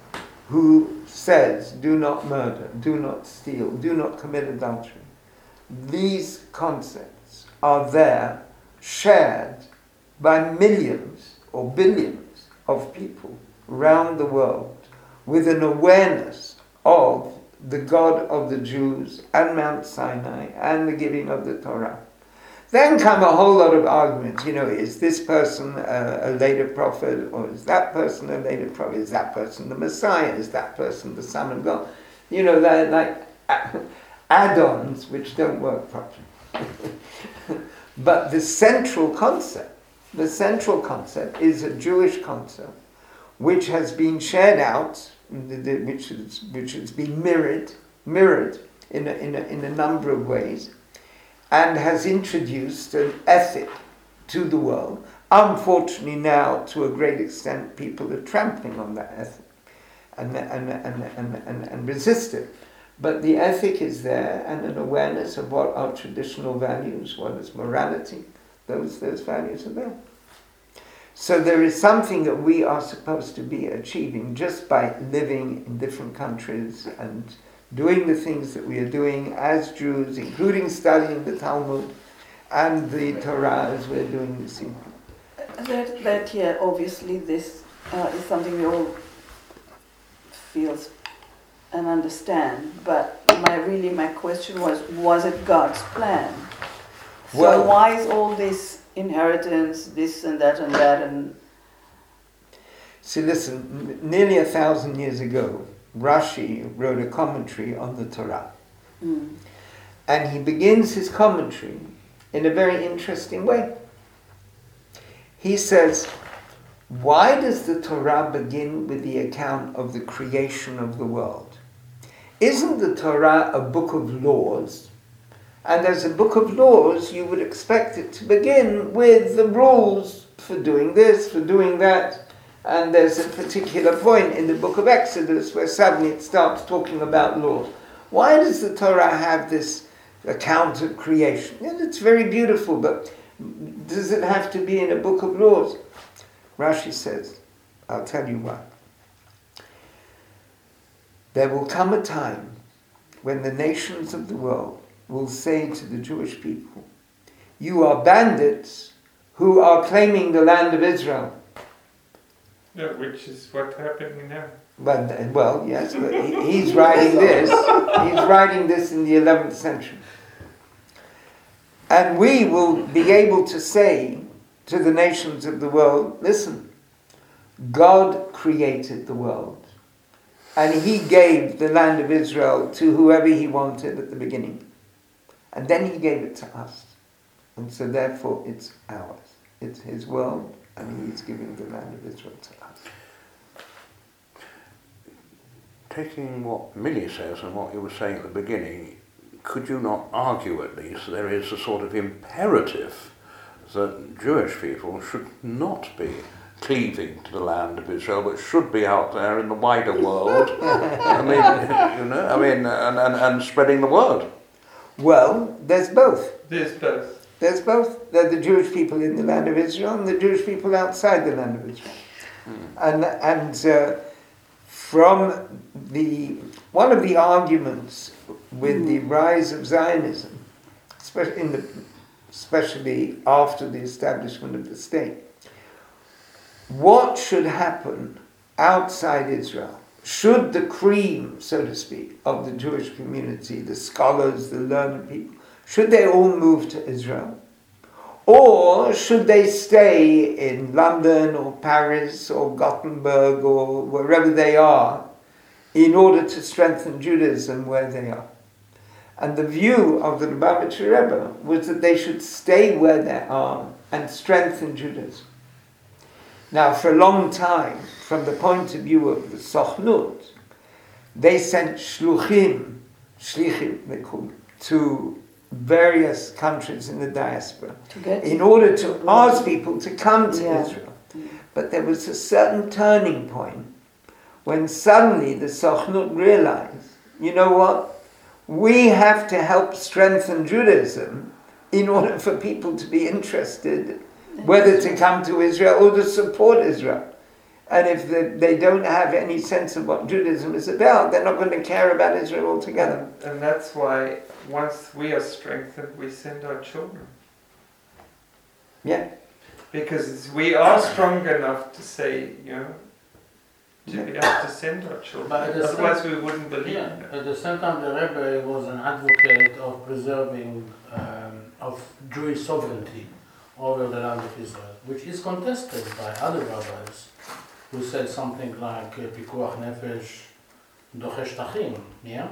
who says, do not murder, do not steal, do not commit adultery. These concepts are there, shared by millions or billions of people around the world, with an awareness of the God of the Jews and Mount Sinai and the giving of the Torah. Then come a whole lot of arguments. You know, is this person a, a later prophet, or is that person a later prophet? Is that person the Messiah? Is that person the Son of God? You know, they're like add-ons which don't work properly. But the central concept, the central concept is a Jewish concept which has been shared out, which has, which has been mirrored, mirrored in a, in a, in a number of ways, and has introduced an ethic to the world. Unfortunately now, to a great extent, people are trampling on that ethic and, and, and, and, and, and resist it. But the ethic is there, and an awareness of what are traditional values, what is morality, those, those values are there. So there is something that we are supposed to be achieving just by living in different countries and doing the things that we are doing as Jews, including studying the Talmud and the Torah as we're doing this evening. That, that yeah, obviously this uh, is something we all feel and understand, but my really my question was, was it God's plan? So Well- why is all this inheritance, this and that and that and... So listen, n- nearly a thousand years ago, Rashi wrote a commentary on the Torah. Mm. And he begins his commentary in a very interesting way. He says, why does the Torah begin with the account of the creation of the world? Isn't the Torah a book of laws? And as a book of laws, you would expect it to begin with the rules for doing this, for doing that. And there's a particular point in the book of Exodus where suddenly it starts talking about laws. Why does the Torah have this account of creation? And it's very beautiful, but does it have to be in a book of laws? Rashi says, I'll tell you why. There will come a time when the nations of the world will say to the Jewish people, you are bandits who are claiming the land of Israel. Yeah, which is what's happening now. But, well, yes, but he, he's writing this. He's writing this in the eleventh century. And we will be able to say to the nations of the world, listen, God created the world. And he gave the land of Israel to whoever he wanted at the beginning. And then he gave it to us. And so therefore it's ours. It's his world, and he's giving the land of Israel to us. Taking what Millie says and what you were saying at the beginning, could you not argue at least there is a sort of imperative that Jewish people should not be cleaving to the land of Israel, but should be out there in the wider world? I mean, you know, I mean, and, and, and spreading the word. Well, there's both. There's both. There's both. There are the Jewish people in the land of Israel and the Jewish people outside the land of Israel. Mm. And and uh, from the one of the arguments with mm. the rise of Zionism, especially in the especially after the establishment of the state, what should happen outside Israel? Should the cream, so to speak, of the Jewish community, the scholars, the learned people, should they all move to Israel? Or should they stay in London or Paris or Gothenburg or wherever they are in order to strengthen Judaism where they are? And the view of the Lubavitcher Rebbe was that they should stay where they are and strengthen Judaism. Now, for a long time, from the point of view of the Sochnut, they sent shluchim, shlichim, they call them, to various countries in the diaspora in order to ask people to come to yeah. Israel. But there was a certain turning point when suddenly the Sochnut realized, you know what, we have to help strengthen Judaism in order for people to be interested whether to come to Israel or to support Israel. And if the, they don't have any sense of what Judaism is about, they're not going to care about Israel altogether. And, and that's why once we are strengthened, we send our children. Yeah. Because we are strong enough to say, you know, to be able to send our children. But at the Otherwise same, we wouldn't believe yeah, in it. At the same time, the Rebbe was an advocate of preserving, um, of Jewish sovereignty over the land of Israel, which is contested by other rabbis who said something like Pikuach Nefesh Dochesh Tachim, yeah?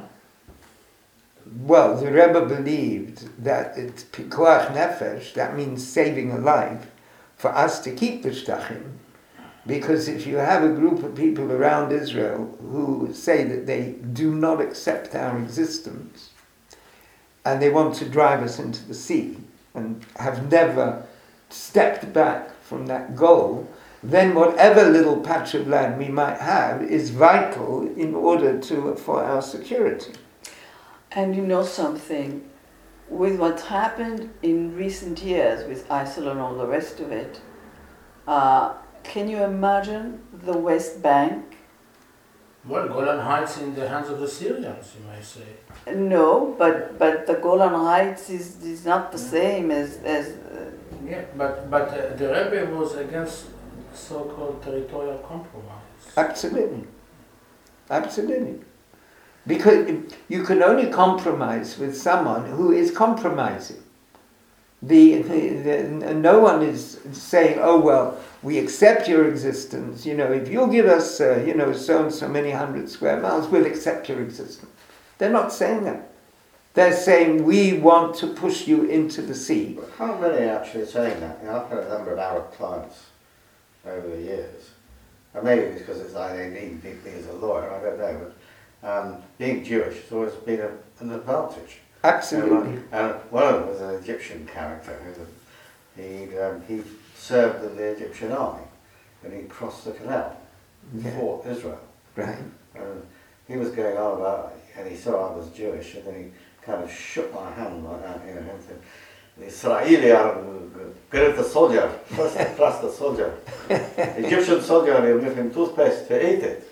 Well, the Rebbe believed that it's Pikuach Nefesh, that means saving a life, for us to keep the Shtachim. Because if you have a group of people around Israel who say that they do not accept our existence, and they want to drive us into the sea, and have never stepped back from that goal, then whatever little patch of land we might have is vital in order to for our security. And you know something, with what happened in recent years with ISIL and all the rest of it, uh, can you imagine the West Bank? Well, Golan Heights in the hands of the Syrians, you may say. No, but, but the Golan Heights is, is not the same as... as uh, yeah, but, but uh, the Rebbe was against so-called territorial compromise. Absolutely. Absolutely. Because you can only compromise with someone who is compromising. The, the, the, no one is saying, oh, well, we accept your existence. You know, if you'll give us, uh, you know, so and so many hundred square miles, we'll accept your existence. They're not saying that. They're saying, we want to push you into the sea. But how many are actually saying that? You know, I've had a number of Arab clients over the years. And maybe it's because it's like they need me as a lawyer, I don't know. But um, being Jewish has always been a, an advantage. Absolutely. And uh, one of them was an Egyptian character. He um, he served in the Egyptian army, and he crossed the canal, Yeah. fought Israel. Right. And he was going on about, and he saw I was Jewish, and then he kind of shook my hand like that, you know, and said, the Israeli are great the soldier, first trust the soldier. Egyptian soldier, they give him toothpaste to eat it.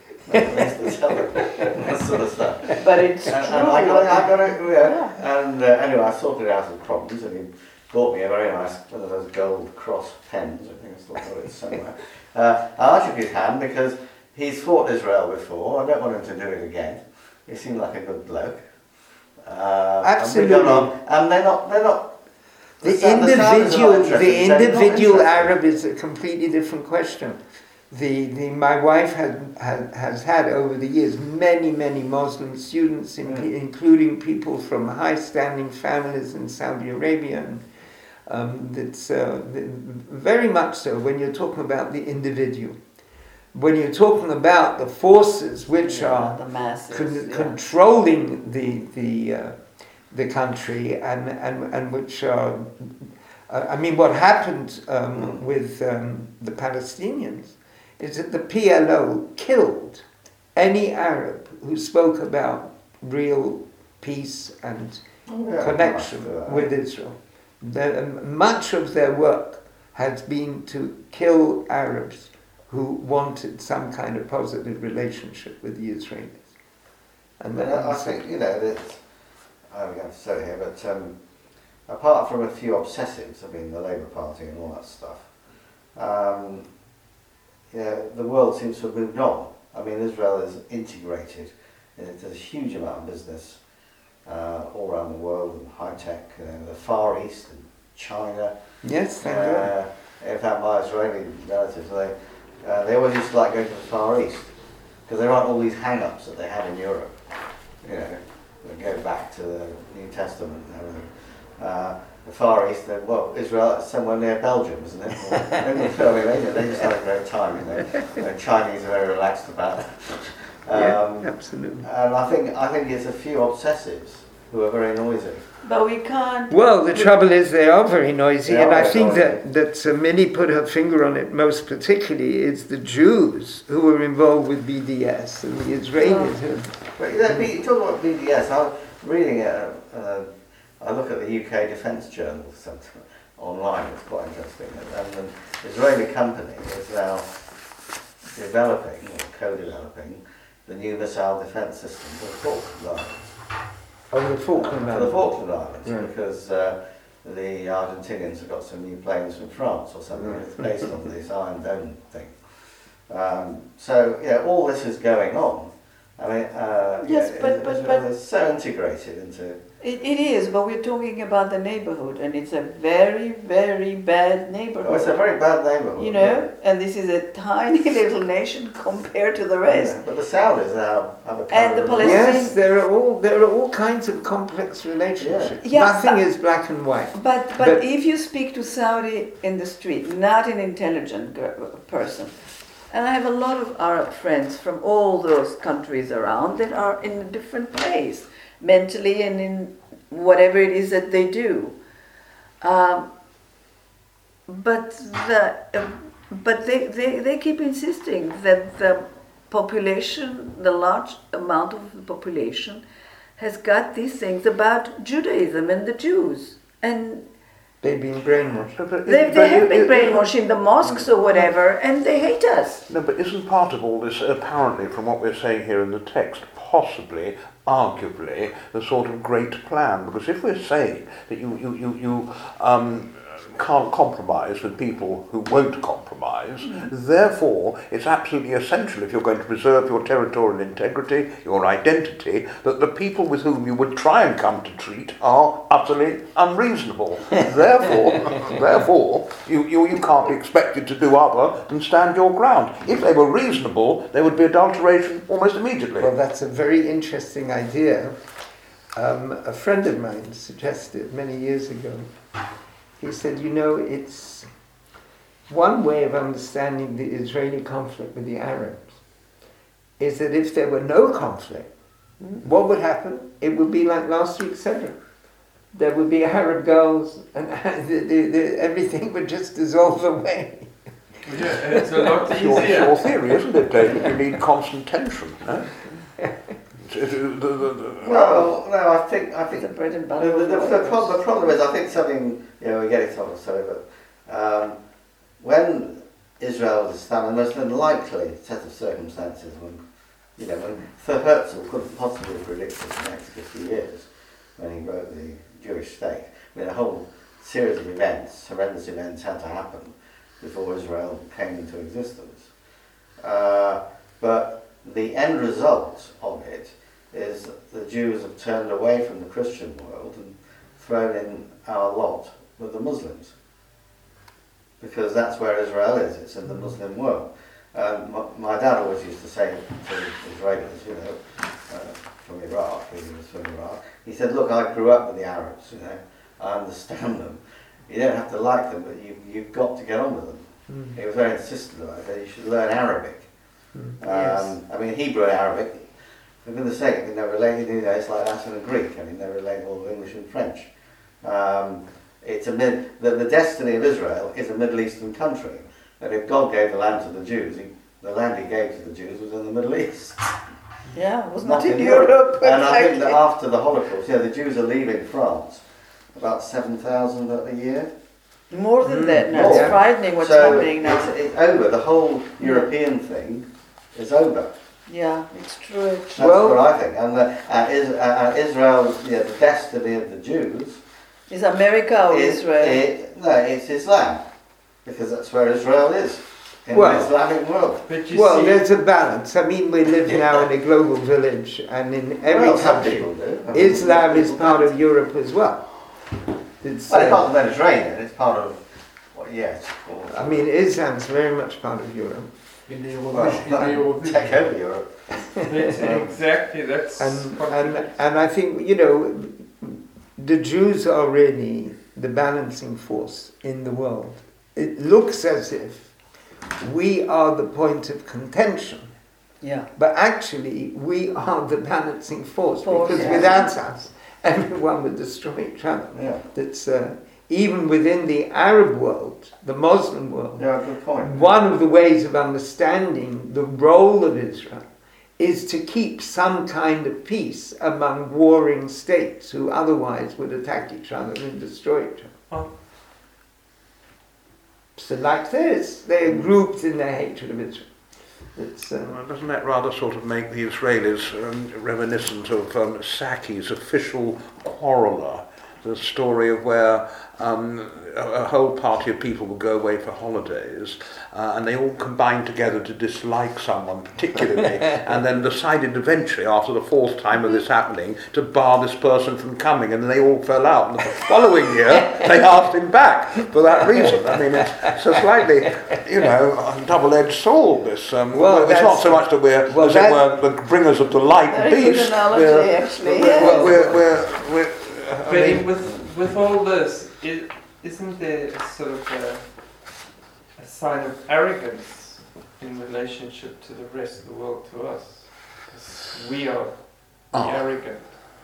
That sort of stuff. But it's and, true. and I got it, I got it, yeah. yeah. And uh, anyway, I sorted out his problems, and he bought me a very nice, one of those gold cross pens. I think I still got it somewhere. Uh, I shook his hand because he's fought Israel before. I don't want him to do it again. He seemed like a good bloke. Uh, Absolutely. And, we got on, and they're not. They're not. The, The individual, the they're not individual interested. Arab is a completely different question. The, the, my wife has, has, has had over the years many, many Muslim students, in, Mm. including people from high-standing families in Saudi Arabia. And, um, that's uh, very much so when you're talking about the individual. When you're talking about the forces which Yeah, are the masses, con- yeah. controlling the the uh, the country and and and which are, uh, I mean, what happened um, with um, the Palestinians is that the P L O killed any Arab who spoke about real peace and Yeah, connection that's, uh, with Israel. The, um, much of their work has been to kill Arabs who wanted some kind of positive relationship with the Israelis. And But that- I I think, you know, that, I'm going to say it here, but um, apart from a few obsessives, I mean, the Labour Party and all that stuff, um, yeah, the world seems to have moved on. I mean, Israel is integrated, and it does a huge amount of business uh, all around the world, and high tech, you know, the Far East and China. yes, thank God. Uh, in fact, my Israeli relatives, they, uh, they always used to like going to the Far East because there aren't all these hang-ups that they had in Europe. You know, they go back to the New Testament and everything. Uh, the Far East, they, well, Israel is somewhere near Belgium, isn't it? Or, I mean, they, they just had a great time, you know. The Chinese are very relaxed about it. Yeah, Um, absolutely. and I think I think it's a few obsessives who are very noisy. But we can't. Well, the trouble is they are very noisy, They and are I very think noisy. that, that uh, Minnie put her finger on it most particularly. It's the Jews who were involved with B D S and the Israelis. who- But you know, B- you talk about B D S. I'm reading it. Uh, uh, I look at the U K Defence Journal some- online. It's quite interesting. And an Israeli company is now developing or co-developing the new missile defence system for the Falkland Islands. On the Falkland For the Islands. Falkland Islands, Right. because uh, the Argentinians have got some new planes from France or something. Right. It's based on this Iron Dome thing. Um, so yeah, all this is going on. I mean, uh, Yes, yeah, but- it- but- it's, but- it's so integrated into. It, it is, but we're talking about the neighborhood, and it's a very, very bad neighborhood. Oh, it's a very bad neighbourhood. You know, and this is a tiny little nation compared to the rest. Yeah, but the Saudis now have a And the kind of- Palestinians- Yes, there are all there are all kinds of complex relationships. Yeah. Yeah, Nothing but- is black and white. But, but But- if you speak to Saudi in the street, not an intelligent gir- person, and I have a lot of Arab friends from all those countries around that are in a different place, mentally and in whatever it is that they do. Um, but the, uh, but they, they, they keep insisting that the population, the large amount of the population, has got these things about Judaism and the Jews. And They've been brainwashed. So, but they, it- they but have it- been it- brainwashed in the mosques or whatever, and they hate us. No, but isn't part of all this, apparently, from what we're saying here in the text, possibly, arguably, the sort of great plan? Because if we're saying that you, you, you, you um, can't compromise with people who won't compromise, therefore it's absolutely essential, if you're going to preserve your territorial integrity, your identity, that the people with whom you would try and come to treat are utterly unreasonable. therefore, therefore you, you, you can't be expected to do other than stand your ground. If they were reasonable, there would be adulteration almost immediately. Well, that's a very interesting idea. Um, a friend of mine suggested many years ago. He said, you know, it's one way of understanding the Israeli conflict with the Arabs is that if there were no conflict, what would happen? It would be like last week's Cedric. There would be Arab girls and the, the, the, everything would just dissolve away. Yeah, it's a lot It's your, it's easier. your theory, isn't it, David? You need constant tension. No? it, the, the, the, Well, no, I think I think The bread and the, butter. the, of the, the, workers. problem, the problem is I think something you know we get it on sorry, but um, when Israel was established, the most unlikely set of circumstances when you know when Sir Herzl couldn't possibly predict the next fifty years when he wrote the Jewish state. I mean, a whole series of events, horrendous events, had to happen before Israel came into existence. Uh, but the end result of it is that the Jews have turned away from the Christian world and thrown in our lot with the Muslims. Because that's where Israel is, it's in the Muslim world. Um, my, my dad always used to say to Israelis, you know, uh, from Iraq, he was from Iraq, he said, look, I grew up with the Arabs, you know, I understand them. You don't have to like them, but you, you've got to get on with them. Mm. He was very insistent about it, you should learn Arabic. Mm. Um, Yes. I mean, Hebrew and Arabic, for goodness sake, I mean, they're related, you know, it's like Latin and Greek, I mean, they're related all English and French. Um, it's a mid, the, the destiny of Israel is a Middle Eastern country. And if God gave the land to the Jews, he, the land he gave to the Jews was in the Middle East. Yeah, it was not, Not in in Europe. And I think that exactly. after the Holocaust, yeah, the Jews are leaving France, about seven thousand a year. More than Mm, that now. more. It's frightening what's so happening now. It's, it's over, the whole European thing is over. Yeah, it's true. That's Well- what I think. And, the, and, is, uh, and Israel, yeah, the destiny of the Jews Is America or is, Israel? It, no, it's Islam, because that's where Israel is, in Well- the Islamic world. But you Well, see, there's a balance. I mean, we live now in a global village, and in every well, some country, people do. I mean, Islam is people part don't. of Europe as well. It's, Well, it's uh, not the Mediterranean, it's part of, what, yes. I mean, Islam's very much part of Europe. In the well, Eurovision, in the Eurovision. take over Europe. that's exactly, that's And, what and, we- and I think, you know, the Jews are really the balancing force in the world. It looks as if we are the point of contention, Yeah. but actually we are the balancing force, Force, because yeah. without us, everyone would destroy each other. Yeah, That's uh, even within the Arab world, the Muslim world. yeah, good point. One of the ways of understanding the role of Israel is to keep some kind of peace among warring states who otherwise would attack each other and destroy each other. Oh. So like this, they are grouped in their hatred of Israel. It's, uh, Well, doesn't that rather sort of make the Israelis um, reminiscent of um, Saki's official quarreller? The story of where um, a, a whole party of people would go away for holidays uh, and they all combined together to dislike someone particularly and then decided eventually, after the fourth time of this happening, to bar this person from coming, and then they all fell out. And the following year, they asked him back for that reason. I mean, it's, it's a slightly, you know, a double-edged sword, this. Um, Well, it's not that's- so much that we're, well, as that- it were, the bringers of delight and Very good peace. analogy, We're, actually. we're, Yes. we're, we're, we're, I But mean, in- with with all this, is, isn't there a sort of a, a sign of arrogance in relationship to the rest of the world, to us? 'Cause we are the Oh. arrogant.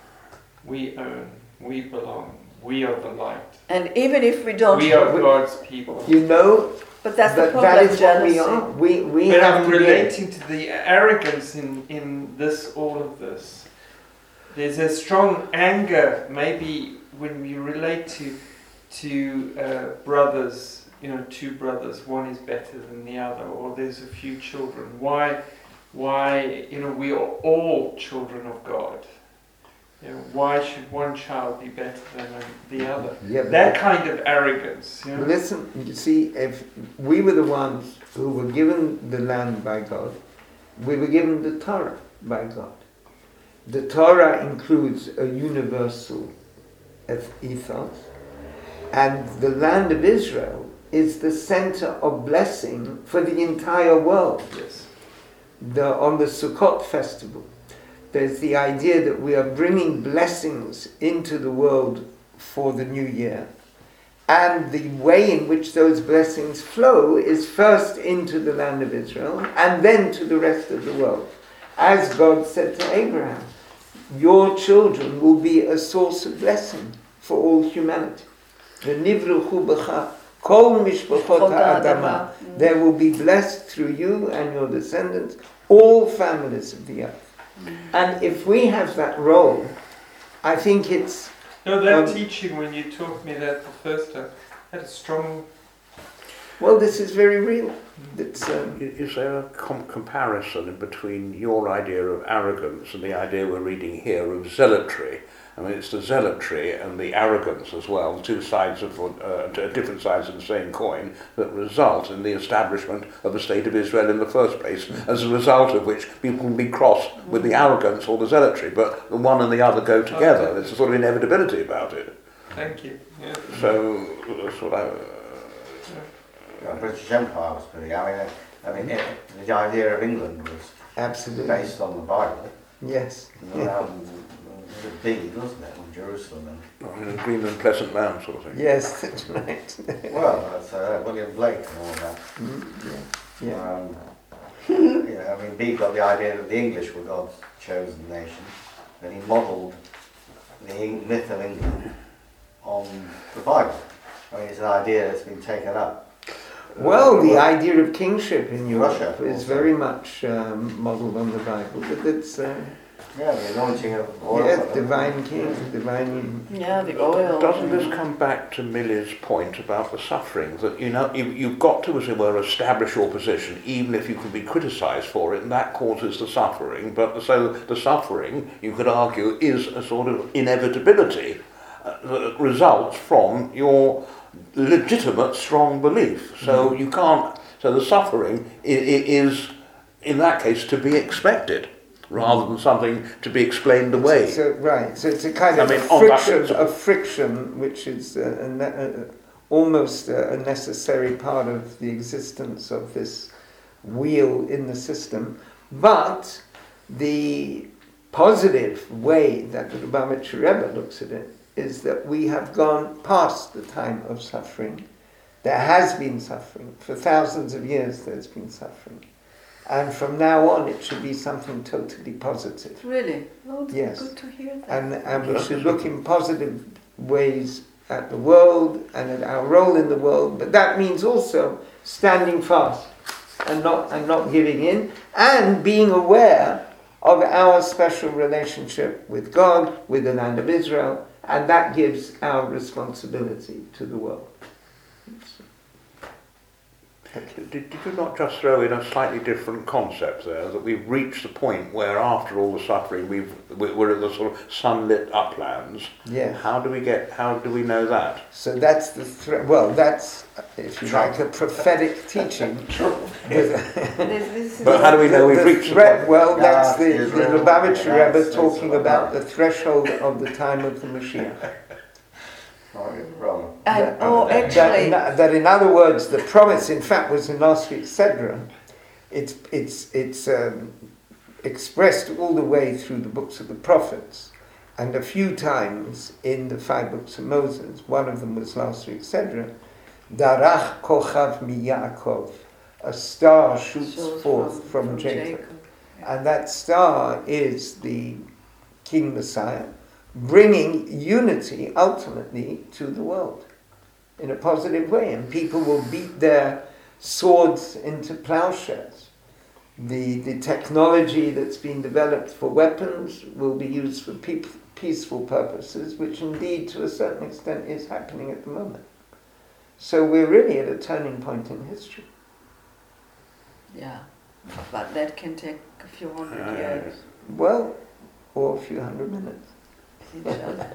We own. We belong. We are the light. And even if we don't, We are we- God's people. you know, but that's the that, problem. that is what jealousy. we are. We, we But have I'm to be- relating to the arrogance in, in this, all of this. There's a strong anger, maybe when we relate to to uh, brothers, you know, two brothers, one is better than the other, or there's a few children. Why, why, you know, we are all children of God. You know, why should one child be better than the other? Yeah, but- That kind of arrogance, you know. Listen, you see, if we were the ones who were given the land by God, we were given the Torah by God. The Torah includes a universal eth- ethos, and the land of Israel is the center of blessing for the entire world. Yes. The, on the Sukkot festival, there's the idea that we are bringing blessings into the world for the new year. And the way in which those blessings flow is first into the land of Israel and then to the rest of the world. As God said to Abraham, your children will be a source of blessing for all humanity. V'nivruchu b'cha kol mishpachot ha'adama. There will be blessed through you and your descendants all families of the earth. And if we have that role, I think it's No, that Um, teaching, when you taught me that the first time, had a strong. well, this is very real. It's um, I- Is there a com- comparison in between your idea of arrogance and the idea we're reading here of zealotry? I mean, it's the zealotry and the arrogance as well, two sides of uh, t- different sides of the same coin, that result in the establishment of the state of Israel in the first place, as a result of which people can be cross with the arrogance or the zealotry, but the one and the other go together. There's a sort of inevitability about it. Thank you. Yeah. So, that's what I... The British Empire was pretty. I mean, I mean, it, the idea of England was absolutely based on the Bible. yes. And um, it was big, wasn't it, on Jerusalem? Uh, green and pleasant land sort of thing. Yes, that's right. And, well, that's uh, William Blake and all that. Mm, yeah. Yeah. Um, you know, I mean, Bede got the idea that the English were God's chosen nation, and he modelled the Eng- myth of England on the Bible. I mean, it's an idea that's been taken up. Well, the idea of kingship in Europe Russia is also. very much um, modelled on the Bible, but it's uh, Yeah, the anointing of oil. yes, divine king, divine. Yeah, the oil. Doesn't this come back to Millie's point about the suffering? That, you know, you, you've got to, as it were, establish your position, even if you can be criticised for it, and that causes the suffering. But so the suffering, you could argue, is a sort of inevitability uh, that results from your legitimate strong belief. So you can't. So the suffering i- i- is, in that case, to be expected, rather than something to be explained away. So right, so it's a kind I of mean, a on that friction, principle. a friction, which is uh, a ne- uh, almost a, a necessary part of the existence of this wheel in the system. But the positive way that the Lubavitcher Rebbe looks at it is that we have gone past the time of suffering. There has been suffering. For thousands of years there's been suffering. And from now on it should be something totally positive. Really? Oh, it's Yes. good to hear that. And, and we should look in positive ways at the world and at our role in the world, but that means also standing fast and not and not giving in, and being aware of our special relationship with God, with the land of Israel, and that gives our responsibility to the world. Did, did you not just throw in a slightly different concept there, that we've reached the point where after all the suffering we've, we- we're in the sort of sunlit uplands? Yeah. How do we get, how do we know that? So that's the thre- well, that's, if you like, a prophetic teaching. This- this is But how do we know we've The reached the threat- point? Well, that's Yeah, the, the Israel, Lubavitcher United Rebbe States talking of about the America. threshold of the time of the Mashiach. Oh, you're wrong. And, That- oh, that, actually, in, that in other words, the promise, in fact, was in last week's Sedra. It's, it's, it's um, expressed all the way through the books of the prophets, and a few times in the five books of Moses. One of them was last week's Sedra. Darach kochav mi Yaakov. A star shoots shows forth from, from Jacob. Jacob. And that star is the King Messiah, bringing unity ultimately to the world in a positive way. And people will beat their swords into plowshares. The, the technology that's been developed for weapons will be used for pe- peaceful purposes, which indeed to a certain extent is happening at the moment. So we're really at a turning point in history. Yeah, but that can take a few hundred Ah, years. Well, or a few hundred minutes. Inshallah.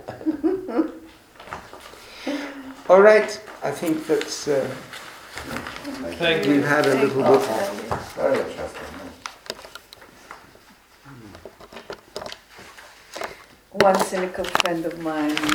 All right, I think that's uh, Thank we've you. had a Thank little you. bit. Very interesting. One cynical friend of mine